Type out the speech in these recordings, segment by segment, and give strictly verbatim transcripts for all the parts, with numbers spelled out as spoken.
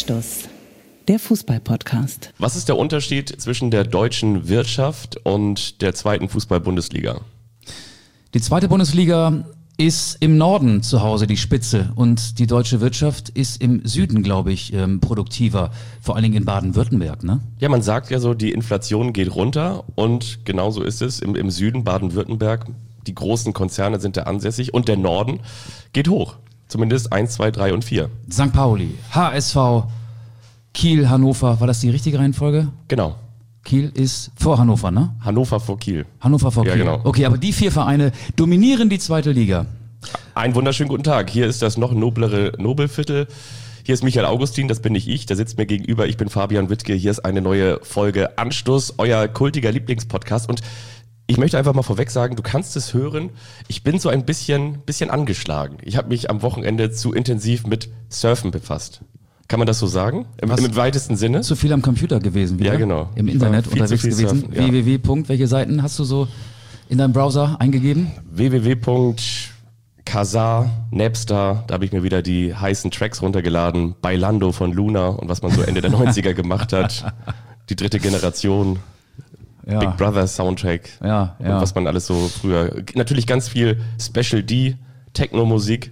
Anstoß, der Fußball-Podcast. Was ist der Unterschied zwischen der deutschen Wirtschaft und der zweiten Fußball-Bundesliga? Die zweite Bundesliga ist im Norden zu Hause die Spitze und die deutsche Wirtschaft ist im Süden, glaube ich, ähm, produktiver, vor allen Dingen in Baden-Württemberg, ne? Ja, man sagt ja so, die Inflation geht runter und genauso ist es im, im Süden Baden-Württemberg. Die großen Konzerne sind da ansässig und der Norden geht hoch. Zumindest eins, zwei, drei und vier. Sankt Pauli, H S V, Kiel, Hannover, war das die richtige Reihenfolge? Genau. Kiel ist vor Hannover, ne? Hannover vor Kiel. Hannover vor Ja, Kiel. genau. Okay, aber die vier Vereine dominieren die zweite Liga. Einen wunderschönen guten Tag. Hier ist das noch noblere Nobelviertel. Hier ist Michael Augustin, das bin nicht ich, der sitzt mir gegenüber. Ich bin Fabian Wittke. Hier ist eine neue Folge Anstoß, euer kultiger Lieblingspodcast. Und ich möchte einfach mal vorweg sagen, du kannst es hören, ich bin so ein bisschen, bisschen angeschlagen. Ich habe mich am Wochenende zu intensiv mit Surfen befasst. Kann man das so sagen? Im, im weitesten Sinne? Zu viel am Computer gewesen wieder. Ja, genau. Im Ich Internet war viel unterwegs zu viel gewesen. surfen, ja. www. Welche Seiten hast du so in deinem Browser eingegeben? www. Kazaa, Napster, da habe ich mir wieder die heißen Tracks runtergeladen. Bailando von Luna und was man so Ende der neunziger gemacht hat. Die dritte Generation. Ja. Big Brother Soundtrack. Ja, ja. Und was man alles so früher. Natürlich ganz viel Special D, Techno-Musik.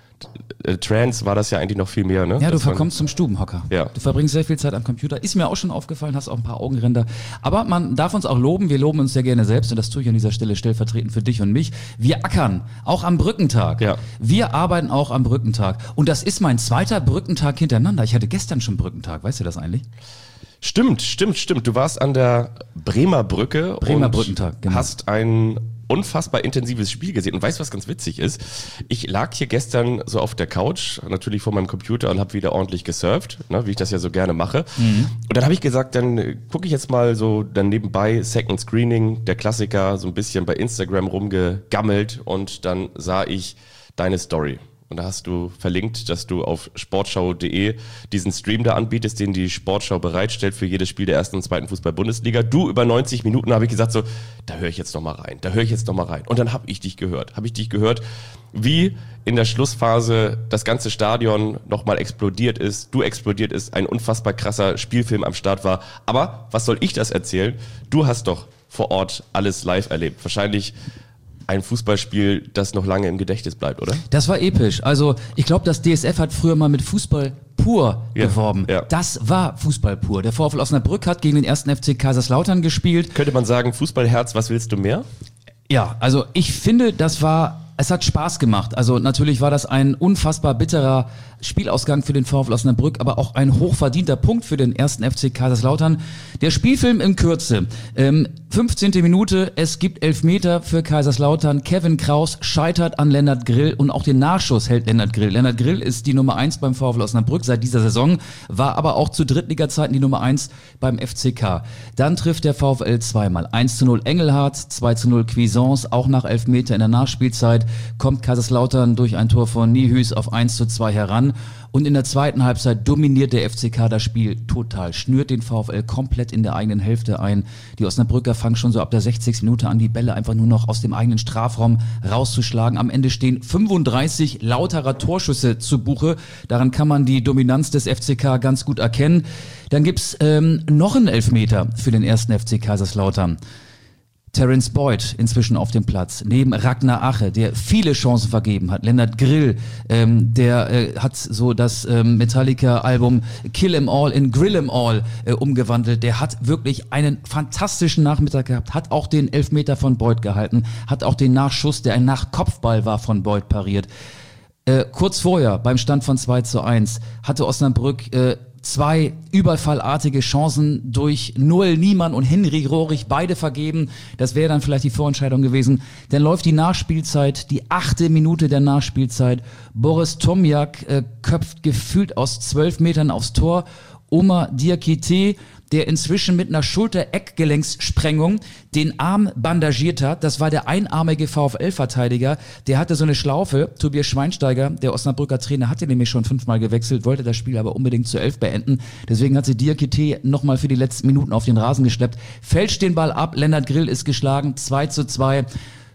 Äh, Trance war das ja eigentlich noch viel mehr, ne? Ja, du Das verkommst zum Stubenhocker. Ja. Du verbringst sehr viel Zeit am Computer. Ist mir auch schon aufgefallen, hast auch ein paar Augenränder. Aber man darf uns auch loben. Wir loben uns sehr gerne selbst und das tue ich an dieser Stelle stellvertretend für dich und mich. Wir ackern, auch am Brückentag. Ja. Wir arbeiten auch am Brückentag. Und das ist mein zweiter Brückentag hintereinander. Ich hatte gestern schon Brückentag. Weißt du das eigentlich? Stimmt, stimmt, stimmt. Du warst an der Bremer Brücke Bremer und Brückentag, genau. hast ein unfassbar intensives Spiel gesehen. Und weißt du, was ganz witzig ist? Ich lag hier gestern so auf der Couch, natürlich vor meinem Computer und habe wieder ordentlich gesurft, ne, wie ich das ja so gerne mache. Mhm. Und dann habe ich gesagt, dann gucke ich jetzt mal so dann nebenbei Second Screening, der Klassiker, so ein bisschen bei Instagram rumgegammelt und dann sah ich deine Story. Und da hast du verlinkt, dass du auf sportschau punkt de diesen Stream da anbietest, den die Sportschau bereitstellt für jedes Spiel der ersten und zweiten Fußball-Bundesliga. Du über neunzig Minuten, habe ich gesagt so, da höre ich jetzt noch mal rein, da höre ich jetzt noch mal rein. Und dann habe ich dich gehört, habe ich dich gehört, wie in der Schlussphase das ganze Stadion noch mal explodiert ist, du explodiert ist, ein unfassbar krasser Spielfilm am Start war. Aber was soll ich das erzählen? Du hast doch vor Ort alles live erlebt. Wahrscheinlich ein Fußballspiel, das noch lange im Gedächtnis bleibt, oder? Das war episch. Also ich glaube, das D S F hat früher mal mit Fußball pur Ja, geworben. ja. Das war Fußball pur. Der VfL Osnabrück hat gegen den ersten F C Kaiserslautern gespielt. Könnte man sagen, Fußballherz, was willst du mehr? Ja, also ich finde, das war, es hat Spaß gemacht. Also natürlich war das ein unfassbar bitterer Spielausgang für den VfL Osnabrück, aber auch ein hochverdienter Punkt für den ersten F C Kaiserslautern. Der Spielfilm in Kürze. Ähm, fünfzehnte Minute, es gibt Elfmeter für Kaiserslautern. Kevin Kraus scheitert an Lennart Grill und auch den Nachschuss hält Lennart Grill. Lennart Grill ist die Nummer eins beim VfL Osnabrück seit dieser Saison, war aber auch zu Drittliga-Zeiten die Nummer eins beim F C K. Dann trifft der VfL zweimal. eins zu null Engelhardt, zwei zu null Cuisance, auch nach Elfmeter in der Nachspielzeit kommt Kaiserslautern durch ein Tor von Nihus auf eins zu zwei heran. Und in der zweiten Halbzeit dominiert der F C K das Spiel total, schnürt den VfL komplett in der eigenen Hälfte ein. Die Osnabrücker fangen schon so ab der sechzigsten Minute an, die Bälle einfach nur noch aus dem eigenen Strafraum rauszuschlagen. Am Ende stehen fünfunddreißig lauterer Torschüsse zu Buche. Daran kann man die Dominanz des F C K ganz gut erkennen. Dann gibt's ähm, noch einen Elfmeter für den ersten F C Kaiserslautern. Terence Boyd inzwischen auf dem Platz, neben Ragnar Ache, der viele Chancen vergeben hat. Lennart Grill, ähm, der äh, hat so das ähm, Metallica-Album Kill 'Em All in Grill 'Em All äh, umgewandelt. Der hat wirklich einen fantastischen Nachmittag gehabt, hat auch den Elfmeter von Boyd gehalten, hat auch den Nachschuss, der ein Nachkopfball war, von Boyd pariert. Äh, kurz vorher, beim Stand von zwei zu eins, hatte Osnabrück äh, zwei überfallartige Chancen durch Noel Niemann und Henry Rohrig, beide vergeben. Das wäre dann vielleicht die Vorentscheidung gewesen. Dann läuft die Nachspielzeit, die achte Minute der Nachspielzeit. Boris Tomjak äh, köpft gefühlt aus zwölf Metern aufs Tor. Omar Diakité, der inzwischen mit einer Schulter-Eckgelenkssprengung den Arm bandagiert hat. Das war der einarmige VfL-Verteidiger. Der hatte so eine Schlaufe. Tobias Schweinsteiger, der Osnabrücker Trainer, hatte nämlich schon fünfmal gewechselt, wollte das Spiel aber unbedingt zu elf beenden. Deswegen hat sie Diakité nochmal für die letzten Minuten auf den Rasen geschleppt. Fälscht den Ball ab, Lennart Grill ist geschlagen, zwei zu zwei.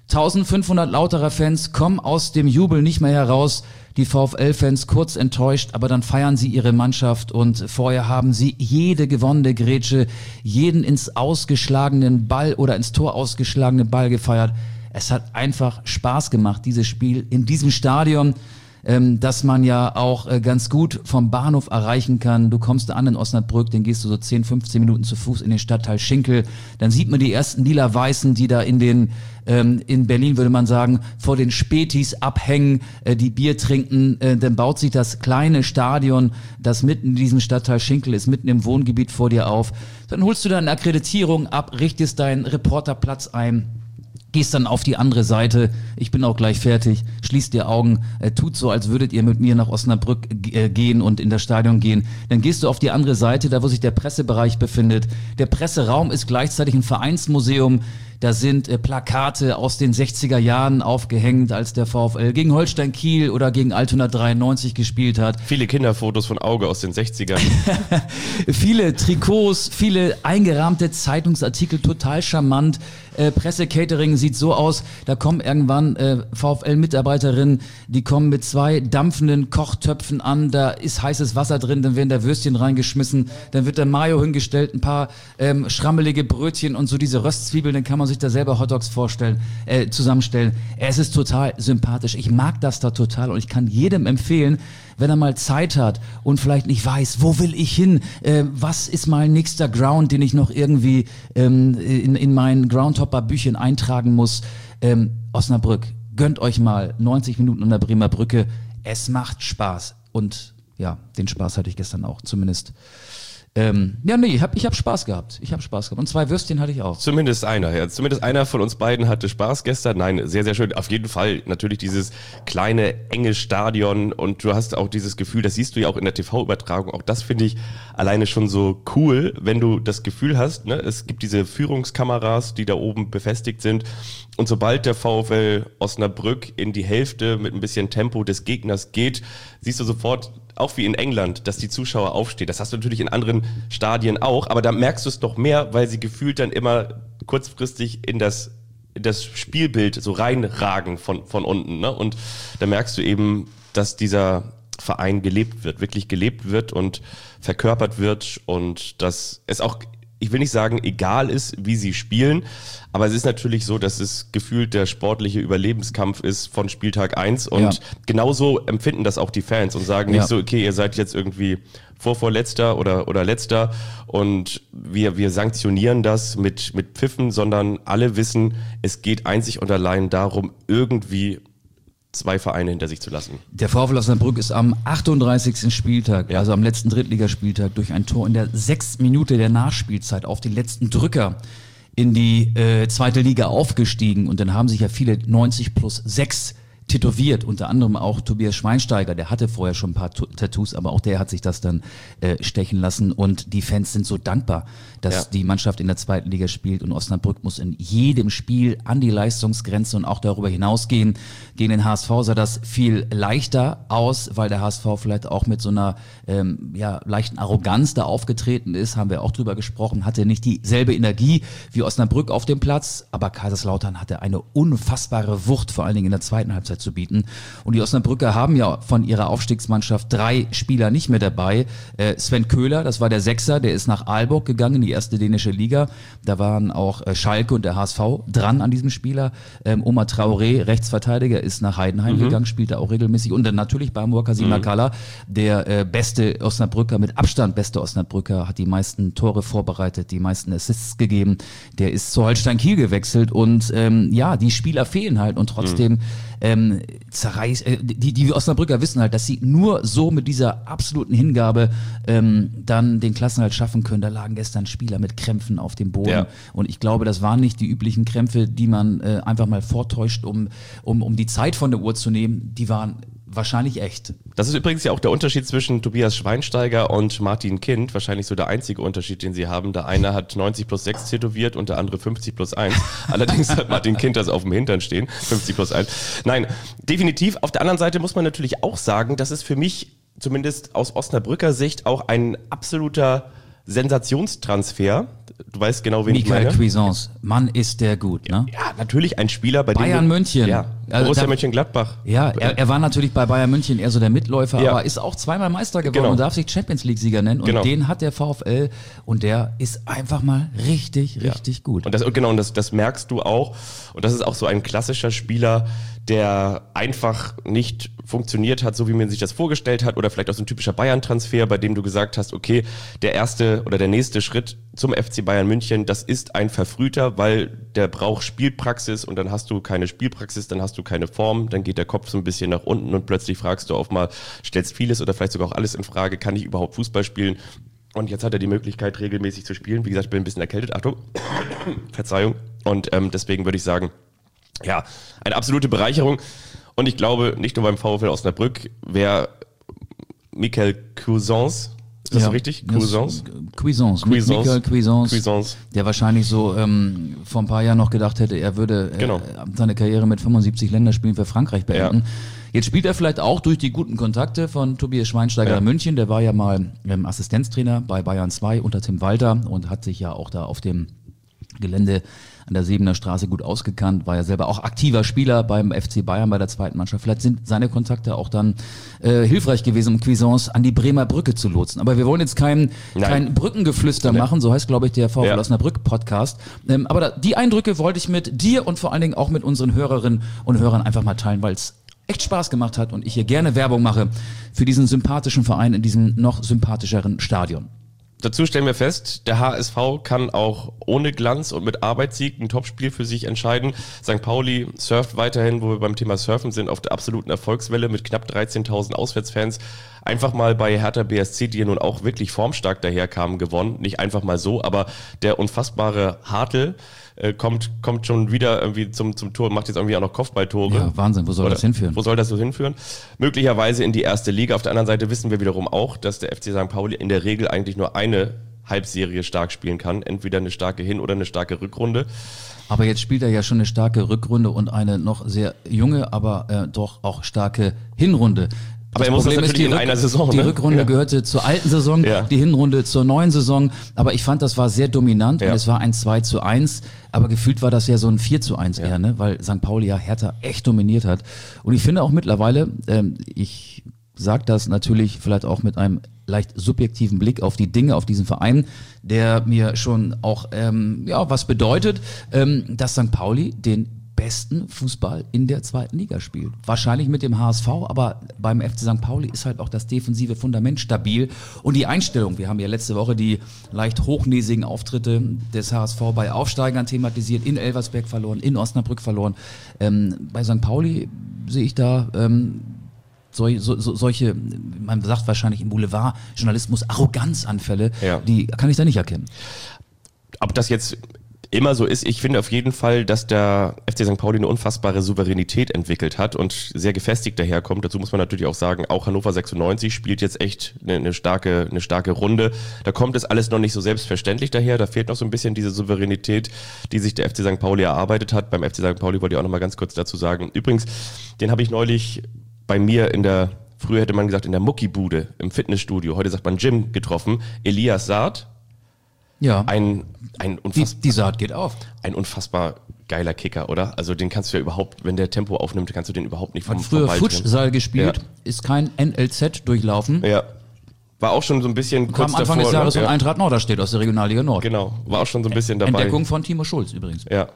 eintausendfünfhundert Lauterer Fans kommen aus dem Jubel nicht mehr heraus. Die VfL-Fans kurz enttäuscht, aber dann feiern sie ihre Mannschaft und vorher haben sie jede gewonnene Grätsche, jeden ins ausgeschlagenen Ball oder ins Tor ausgeschlagenen Ball gefeiert. Es hat einfach Spaß gemacht, dieses Spiel in diesem Stadion, ähm, das man ja auch äh, ganz gut vom Bahnhof erreichen kann. Du kommst an in Osnabrück, dann gehst du so zehn, fünfzehn Minuten zu Fuß in den Stadtteil Schinkel. Dann sieht man die ersten Lila-Weißen, die da in den ähm, in Berlin würde man sagen, vor den Spätis abhängen, äh, die Bier trinken. Äh, dann baut sich das kleine Stadion, das mitten in diesem Stadtteil Schinkel ist, mitten im Wohngebiet vor dir auf. Dann holst du deine Akkreditierung ab, richtest deinen Reporterplatz ein. Gehst dann auf die andere Seite, ich bin auch gleich fertig, schließt die Augen, äh, tut so, als würdet ihr mit mir nach Osnabrück äh, gehen und in das Stadion gehen. Dann gehst du auf die andere Seite, da wo sich der Pressebereich befindet. Der Presseraum ist gleichzeitig ein Vereinsmuseum. Da sind äh, Plakate aus den sechziger Jahren aufgehängt, als der VfL gegen Holstein Kiel oder gegen Altona dreiundneunzig gespielt hat. Viele Kinderfotos von Auge aus den sechzigern. Viele Trikots, viele eingerahmte Zeitungsartikel, total charmant. Äh, Pressecatering sieht so aus, da kommen irgendwann äh, VfL-Mitarbeiterinnen, die kommen mit zwei dampfenden Kochtöpfen an, da ist heißes Wasser drin, dann werden da Würstchen reingeschmissen, dann wird der Mayo hingestellt, ein paar ähm, schrammelige Brötchen und so diese Röstzwiebeln, dann kann man sich da selber Hotdogs vorstellen, äh, zusammenstellen. Es ist total sympathisch, ich mag das da total und ich kann jedem empfehlen, wenn er mal Zeit hat und vielleicht nicht weiß, wo will ich hin, äh, was ist mein nächster Ground, den ich noch irgendwie ähm, in, in mein Groundhopper-Büchchen eintragen muss. Ähm, Osnabrück, gönnt euch mal neunzig Minuten an der Bremer Brücke. Es macht Spaß. Und ja, den Spaß hatte ich gestern auch, zumindest. Ähm, ja, nee, ich hab, ich hab Spaß gehabt. Ich hab Spaß gehabt. Und zwei Würstchen hatte ich auch. Zumindest einer, ja. Zumindest einer von uns beiden hatte Spaß gestern. Nein, sehr, sehr schön. Auf jeden Fall natürlich dieses kleine, enge Stadion und du hast auch dieses Gefühl, das siehst du ja auch in der T V-Übertragung. Auch das finde ich alleine schon so cool, wenn du das Gefühl hast, ne, es gibt diese Führungskameras, die da oben befestigt sind. Und sobald der VfL Osnabrück in die Hälfte mit ein bisschen Tempo des Gegners geht, siehst du sofort, auch wie in England, dass die Zuschauer aufstehen. Das hast du natürlich in anderen Stadien auch, aber da merkst du es noch mehr, weil sie gefühlt dann immer kurzfristig in das, in das Spielbild so reinragen von, von unten. Ne? Und da merkst du eben, dass dieser Verein gelebt wird, wirklich gelebt wird und verkörpert wird und dass es auch, ich will nicht sagen, egal ist, wie sie spielen, aber es ist natürlich so, dass es gefühlt der sportliche Überlebenskampf ist von Spieltag eins und ja. genauso empfinden das auch die Fans und sagen nicht ja. so, okay, ihr seid jetzt irgendwie Vorvorletzter oder, oder Letzter und wir, wir sanktionieren das mit, mit Pfiffen, sondern alle wissen, es geht einzig und allein darum, irgendwie zwei Vereine hinter sich zu lassen. Der VfL Osnabrück ist am achtunddreißigsten Spieltag, ja. also am letzten Drittligaspieltag, durch ein Tor in der sechsten Minute der Nachspielzeit auf den letzten Drücker in die äh, zweite Liga aufgestiegen. Und dann haben sich ja viele neunzig plus sechs tätowiert, unter anderem auch Tobias Schweinsteiger, der hatte vorher schon ein paar Tattoos, aber auch der hat sich das dann äh, stechen lassen und die Fans sind so dankbar, dass ja. die Mannschaft in der zweiten Liga spielt und Osnabrück muss in jedem Spiel an die Leistungsgrenze und auch darüber hinausgehen. Gegen den H S V sah das viel leichter aus, weil der H S V vielleicht auch mit so einer ähm, ja, leichten Arroganz da aufgetreten ist, haben wir auch drüber gesprochen, hatte nicht dieselbe Energie wie Osnabrück auf dem Platz, aber Kaiserslautern hatte eine unfassbare Wucht, vor allen Dingen in der zweiten Halbzeit zu bieten. Und die Osnabrücker haben ja von ihrer Aufstiegsmannschaft drei Spieler nicht mehr dabei. Äh, Sven Köhler, das war der Sechser, der ist nach Aalborg gegangen, in die erste dänische Liga. Da waren auch äh, Schalke und der H S V dran an diesem Spieler. Ähm, Omar Traoré, Rechtsverteidiger, ist nach Heidenheim mhm. gegangen, spielt da auch regelmäßig. Und dann natürlich Bamboa Kasimakala, mhm. der äh, beste Osnabrücker, mit Abstand beste Osnabrücker, hat die meisten Tore vorbereitet, die meisten Assists gegeben. Der ist zu Holstein Kiel gewechselt und ähm, ja, die Spieler fehlen halt und trotzdem mhm. ähm, zerreißt, äh, die, die Osnabrücker wissen halt, dass sie nur so mit dieser absoluten Hingabe ähm, dann den Klassenerhalt schaffen können. Da lagen gestern Spieler mit Krämpfen auf dem Boden ja. und ich glaube, das waren nicht die üblichen Krämpfe, die man äh, einfach mal vortäuscht, um, um, um die Zeit von der Uhr zu nehmen. Die waren wahrscheinlich echt. Das ist übrigens ja auch der Unterschied zwischen Tobias Schweinsteiger und Martin Kind. Wahrscheinlich so der einzige Unterschied, den sie haben. Der eine hat neunzig plus sechs tätowiert und der andere fünfzig plus eins. Allerdings hat Martin Kind das auf dem Hintern stehen. fünfzig plus eins. Nein, definitiv. Auf der anderen Seite muss man natürlich auch sagen, dass es für mich, zumindest aus Osnabrücker Sicht, auch ein absoluter Sensationstransfer. Du weißt genau, wen Michael ich meine. Cuisance, Mann, ist der gut, ne? Ja, natürlich ein Spieler, bei Bayern dem... München. Ja, Also Borussia da- Mönchengladbach. Ja, er, er war natürlich bei Bayern München eher so der Mitläufer, Ja. aber ist auch zweimal Meister geworden Genau. und darf sich Champions League Sieger nennen. Und Genau. den hat der VfL und der ist einfach mal richtig, richtig gut. Und das, und genau, und das, das merkst du auch. Und das ist auch so ein klassischer Spieler, der einfach nicht funktioniert hat, so wie man sich das vorgestellt hat, oder vielleicht auch so ein typischer Bayern-Transfer, bei dem du gesagt hast, okay, der erste oder der nächste Schritt zum F C Bayern München, das ist ein verfrühter, weil der braucht Spielpraxis und dann hast du keine Spielpraxis, dann hast du keine Form, dann geht der Kopf so ein bisschen nach unten und plötzlich fragst du auf mal, stellst vieles oder vielleicht sogar auch alles in Frage, kann ich überhaupt Fußball spielen? Und jetzt hat er die Möglichkeit, regelmäßig zu spielen. Wie gesagt, ich bin ein bisschen erkältet, Achtung, Verzeihung. Und ähm, deswegen würde ich sagen, ja, eine absolute Bereicherung. Und ich glaube, nicht nur beim VfL Osnabrück, wer Michael Cuisance, ist das Ja, so richtig? das- Cuisance? Cuisance, mit Cuisance. Michael Cuisance, Cuisance. der wahrscheinlich so ähm, vor ein paar Jahren noch gedacht hätte, er würde äh, Genau. seine Karriere mit fünfundsiebzig Länderspielen für Frankreich beenden. Ja. Jetzt spielt er vielleicht auch durch die guten Kontakte von Tobias Schweinsteiger Ja. in München, der war ja mal ähm, Assistenztrainer bei Bayern zwei unter Tim Walter und hat sich ja auch da auf dem Gelände an der Sebener Straße gut ausgekannt, war ja selber auch aktiver Spieler beim F C Bayern bei der zweiten Mannschaft. Vielleicht sind seine Kontakte auch dann äh, hilfreich gewesen, um Cuisance an die Bremer Brücke zu lotsen. Aber wir wollen jetzt kein, Nein. kein Brückengeflüster machen, so heißt, glaube ich, der VfL Ja. Osnabrück Podcast. Ähm, aber da, die Eindrücke wollte ich mit dir und vor allen Dingen auch mit unseren Hörerinnen und Hörern einfach mal teilen, weil es echt Spaß gemacht hat und ich hier gerne Werbung mache für diesen sympathischen Verein in diesem noch sympathischeren Stadion. Dazu stellen wir fest, der H S V kann auch ohne Glanz und mit Arbeitssieg ein Topspiel für sich entscheiden. Sankt Pauli surft weiterhin, wo wir beim Thema Surfen sind, auf der absoluten Erfolgswelle mit knapp dreizehntausend Auswärtsfans. Einfach mal bei Hertha B S C, die ja nun auch wirklich formstark daherkamen, gewonnen. Nicht einfach mal so, aber der unfassbare Hartl äh, kommt, kommt schon wieder irgendwie zum, zum Tor und macht jetzt irgendwie auch noch Kopfballtore. Ja, Wahnsinn, wo soll Oder das hinführen? Wo soll das so hinführen? Möglicherweise in die erste Liga. Auf der anderen Seite wissen wir wiederum auch, dass der F C Sankt Pauli in der Regel eigentlich nur eine Halbserie stark spielen kann. Entweder eine starke Hin- oder eine starke Rückrunde. Aber jetzt spielt er ja schon eine starke Rückrunde und eine noch sehr junge, aber äh, doch auch starke Hinrunde. Aber er muss das natürlich die in einer Saison, Die ne? Rückrunde Ja. gehörte zur alten Saison, Ja. die Hinrunde zur neuen Saison. Aber ich fand, das war sehr dominant Ja. und es war ein zwei zu eins. Aber gefühlt war das ja so ein vier zu eins eher, ne? Weil Sankt Pauli ja Hertha echt dominiert hat. Und ich finde auch mittlerweile, ähm, ich sage das natürlich vielleicht auch mit einem leicht subjektiven Blick auf die Dinge, auf diesen Verein, der mir schon auch ähm, ja was bedeutet, ähm, dass Sankt Pauli den besten Fußball in der zweiten Liga spielt. Wahrscheinlich mit dem H S V, aber beim F C Sankt Pauli ist halt auch das defensive Fundament stabil und die Einstellung. Wir haben ja letzte Woche die leicht hochnäsigen Auftritte des H S V bei Aufsteigern thematisiert, in Elversberg verloren, in Osnabrück verloren. Ähm, bei Sankt Pauli sehe ich da ähm, Sol, so, so, solche, man sagt wahrscheinlich im Boulevardjournalismus, Arroganzanfälle, Ja. die kann ich da nicht erkennen. Ob das jetzt immer so ist, ich finde auf jeden Fall, dass der F C Sankt Pauli eine unfassbare Souveränität entwickelt hat und sehr gefestigt daherkommt. Dazu muss man natürlich auch sagen, auch Hannover sechsundneunzig spielt jetzt echt eine, eine starke, eine starke Runde. Da kommt es alles noch nicht so selbstverständlich daher. Da fehlt noch so ein bisschen diese Souveränität, die sich der F C Sankt Pauli erarbeitet hat. Beim F C Sankt Pauli wollte ich auch noch mal ganz kurz dazu sagen. Übrigens, den habe ich neulich bei mir in der, früher hätte man gesagt, in der Muckibude im Fitnessstudio, heute sagt man Gym, getroffen. Elias Saad, Ja, ein, ein, die, unfass, die Saat geht auf. ein unfassbar geiler Kicker, oder? Also den kannst du ja überhaupt, wenn der Tempo aufnimmt, kannst du den überhaupt nicht vom, Hat früher vom Ball trennen. Futschsal gespielt, Ja. ist kein N L Z durchlaufen. Ja. War auch schon so ein bisschen kurz Kam Anfang davor. des Jahres ne? von ja. Eintracht Norderstedt aus der Regionalliga Nord. Genau, war auch schon so ein bisschen dabei. Entdeckung von Timo Schulz übrigens. Ja.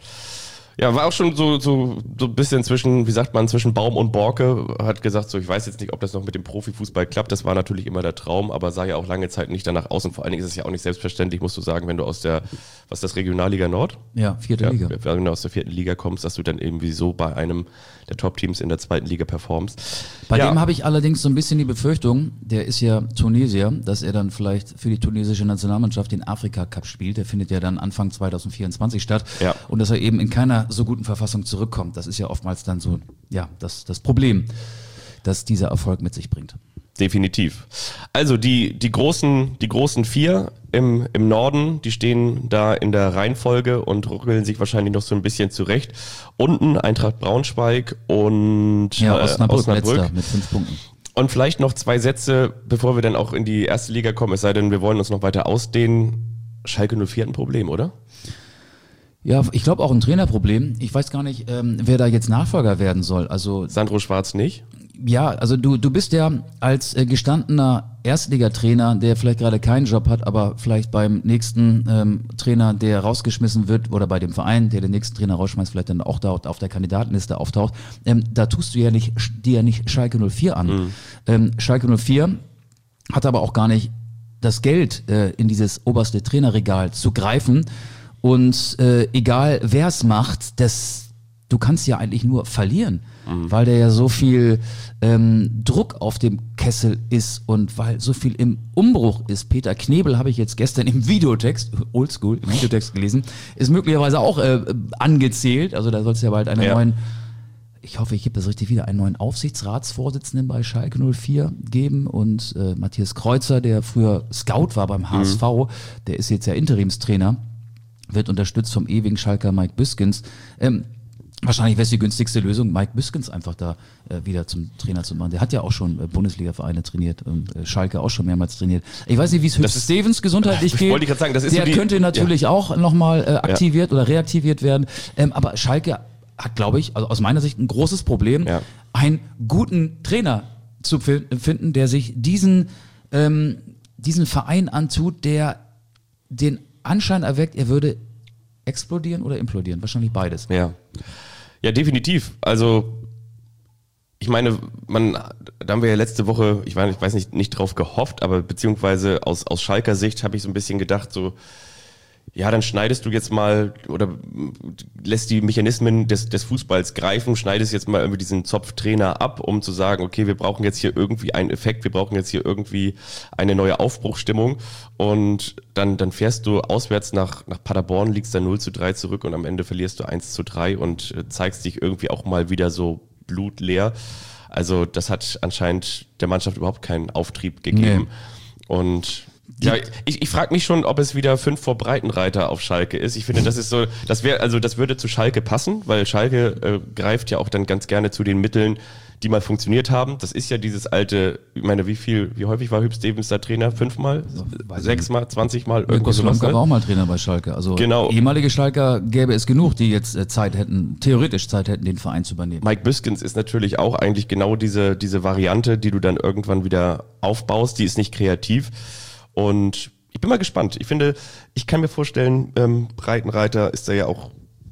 Ja, war auch schon so, so, so ein bisschen zwischen, wie sagt man, zwischen Baum und Borke. Hat gesagt, so, ich weiß jetzt nicht, ob das noch mit dem Profifußball klappt. Das war natürlich immer der Traum, aber sah ja auch lange Zeit nicht danach aus. Und vor allen Dingen ist es ja auch nicht selbstverständlich, musst du sagen, wenn du aus der, was ist das, Regionalliga Nord? Ja, vierte Ja, Liga. wenn du aus der vierten Liga kommst, dass du dann irgendwie so bei einem der Top-Teams in der zweiten Liga performst. Bei ja. dem habe ich allerdings so ein bisschen die Befürchtung, der ist ja Tunesier, dass er dann vielleicht für die tunesische Nationalmannschaft den Afrika-Cup spielt. Der findet ja dann Anfang zwanzig vierundzwanzig statt. Ja. Und dass er eben in keiner so guten Verfassung zurückkommt. Das ist ja oftmals dann so, ja, das, das Problem, das dieser Erfolg mit sich bringt. Definitiv. Also die, die großen, die großen vier im, im Norden, die stehen da in der Reihenfolge und ruckeln sich wahrscheinlich noch so ein bisschen zurecht. Unten Eintracht Braunschweig und Ja, äh, Osnabrück, Osnabrück. letzter mit fünf Punkten. Und vielleicht noch zwei Sätze, bevor wir dann auch in die erste Liga kommen, es sei denn, wir wollen uns noch weiter ausdehnen. Schalke null vier hat ein Problem, oder? Ja, ich glaube auch ein Trainerproblem. Ich weiß gar nicht, ähm, wer da jetzt Nachfolger werden soll. Also Sandro Schwarz nicht? Ja, also du, du bist ja als äh, gestandener Erstligatrainer, der vielleicht gerade keinen Job hat, aber vielleicht beim nächsten ähm, Trainer, der rausgeschmissen wird, oder bei dem Verein, der den nächsten Trainer rausschmeißt, vielleicht dann auch dort auf der Kandidatenliste auftaucht, ähm, da tust du ja nicht, dir ja nicht Schalke null vier an. Mhm. Ähm, Schalke null vier hat aber auch gar nicht das Geld, äh, in dieses oberste Trainerregal zu greifen. Und äh, egal wer es macht, das, du kannst ja eigentlich nur verlieren, mhm. weil der ja so viel ähm, Druck auf dem Kessel ist und weil so viel im Umbruch ist. Peter Knebel, habe ich jetzt gestern im Videotext, oldschool, im Videotext gelesen, ist möglicherweise auch äh, angezählt. Also da soll es ja bald einen ja. neuen, ich hoffe, ich gebe das richtig wieder, einen neuen Aufsichtsratsvorsitzenden bei Schalke null vier geben. Und äh, Matthias Kreuzer, der früher Scout war beim H S V, mhm. der ist jetzt ja Interimstrainer, wird unterstützt vom ewigen Schalker Mike Büskens. Ähm, wahrscheinlich wäre es die günstigste Lösung, Mike Büskens einfach da äh, wieder zum Trainer zu machen. Der hat ja auch schon äh, Bundesliga-Vereine trainiert und äh, Schalke auch schon mehrmals trainiert. Ich weiß nicht, wie es Hübsch Stevens gesundheitlich geht. Wollte ich gerade sagen, das ist der so die, könnte natürlich ja. auch nochmal äh, aktiviert ja. oder reaktiviert werden. Ähm, aber Schalke hat, glaube ich, also aus meiner Sicht ein großes Problem, ja. einen guten Trainer zu finden, der sich diesen, ähm, diesen Verein antut, der den Anschein erweckt, er würde explodieren oder implodieren. Wahrscheinlich beides. Ja, ja, definitiv. Also ich meine, man, da haben wir ja letzte Woche, ich weiß, ich weiß nicht, nicht drauf gehofft, aber beziehungsweise aus, aus Schalker Sicht habe ich so ein bisschen gedacht, so, ja, dann schneidest du jetzt mal oder lässt die Mechanismen des, des Fußballs greifen, schneidest jetzt mal irgendwie diesen Zopftrainer ab, um zu sagen, okay, wir brauchen jetzt hier irgendwie einen Effekt, wir brauchen jetzt hier irgendwie eine neue Aufbruchstimmung und dann, dann fährst du auswärts nach, nach Paderborn, liegst da null zu drei zurück und am Ende verlierst du eins zu drei und zeigst dich irgendwie auch mal wieder so blutleer. Also das hat anscheinend der Mannschaft überhaupt keinen Auftrieb gegeben. Nee. Und ja, ich, ich frage mich schon, ob es wieder fünf vor Breitenreiter auf Schalke ist. Ich finde, das ist so, das wäre, also das würde zu Schalke passen, weil Schalke äh, greift ja auch dann ganz gerne zu den Mitteln, die mal funktioniert haben. Das ist ja dieses alte, ich meine, wie viel, wie häufig war Hüb Stevens da Trainer? Fünfmal? Sechsmal? Zwanzigmal? Irgendwie sowas, ne? War auch mal Trainer bei Schalke. Also genau. Ehemalige Schalker gäbe es genug, die jetzt äh, Zeit hätten, theoretisch Zeit hätten, den Verein zu übernehmen. Mike Büskens ist natürlich auch eigentlich genau diese, diese Variante, die du dann irgendwann wieder aufbaust. Die ist nicht kreativ. Und ich bin mal gespannt. Ich finde, ich kann mir vorstellen, ähm, Breitenreiter ist da ja auch,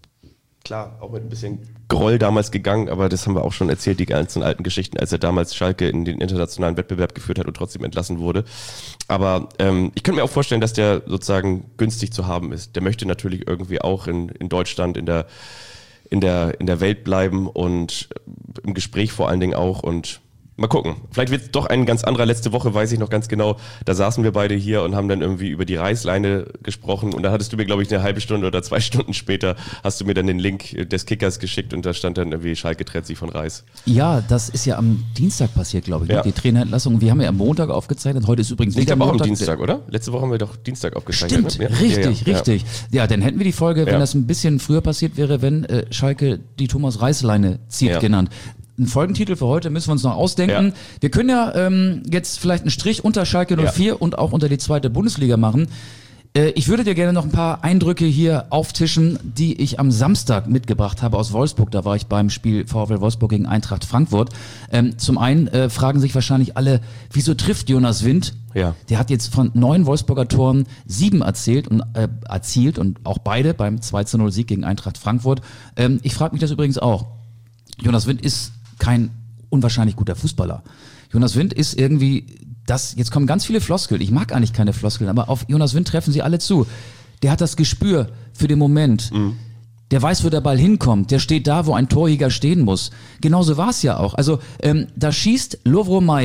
klar, auch mit ein bisschen Groll damals gegangen, aber das haben wir auch schon erzählt, die ganzen alten Geschichten, als er damals Schalke in den internationalen Wettbewerb geführt hat und trotzdem entlassen wurde. Aber ähm, ich könnte mir auch vorstellen, dass der sozusagen günstig zu haben ist. Der möchte natürlich irgendwie auch in, in Deutschland, in der, in der, in der Welt bleiben und im Gespräch vor allen Dingen auch und mal gucken. Vielleicht wird es doch ein ganz anderer. Letzte Woche weiß ich noch ganz genau, da saßen wir beide hier und haben dann irgendwie über die Reißleine gesprochen und da hattest du mir, glaube ich, eine halbe Stunde oder zwei Stunden später hast du mir dann den Link des Kickers geschickt und da stand dann irgendwie Schalke trennt sich von Reis. Ja, das ist ja am Dienstag passiert, glaube ich, ja. die Trainerentlassung. Wir haben ja am Montag aufgezeichnet, heute ist übrigens wieder Montag. Am Dienstag, oder? Letzte Woche haben wir doch Dienstag aufgezeichnet. Stimmt, ne? ja. richtig, ja, ja. richtig. Ja. ja, dann hätten wir die Folge, wenn ja. das ein bisschen früher passiert wäre, wenn äh, Schalke die Thomas Reißleine zieht, ja. genannt. Ein Folgentitel für heute müssen wir uns noch ausdenken. Ja. Wir können ja ähm, jetzt vielleicht einen Strich unter Schalke null vier ja. und auch unter die zweite Bundesliga machen. Äh, ich würde dir gerne noch ein paar Eindrücke hier auftischen, die ich am Samstag mitgebracht habe aus Wolfsburg. Da war ich beim Spiel VfL Wolfsburg gegen Eintracht Frankfurt. Ähm, zum einen äh, fragen sich wahrscheinlich alle, wieso trifft Jonas Wind? Ja. Der hat jetzt von neun Wolfsburger Toren sieben erzielt und, äh, erzielt und auch beide beim zwei zu null Sieg gegen Eintracht Frankfurt. Ähm, ich frage mich das übrigens auch. Jonas Wind ist kein unwahrscheinlich guter Fußballer. Jonas Wind ist irgendwie, das, jetzt kommen ganz viele Floskeln, ich mag eigentlich keine Floskeln, aber auf Jonas Wind treffen sie alle zu. Der hat das Gespür für den Moment. Mhm. Der weiß, wo der Ball hinkommt. Der steht da, wo ein Torjäger stehen muss. Genauso war es ja auch. Also ähm, da schießt Lovro Mayer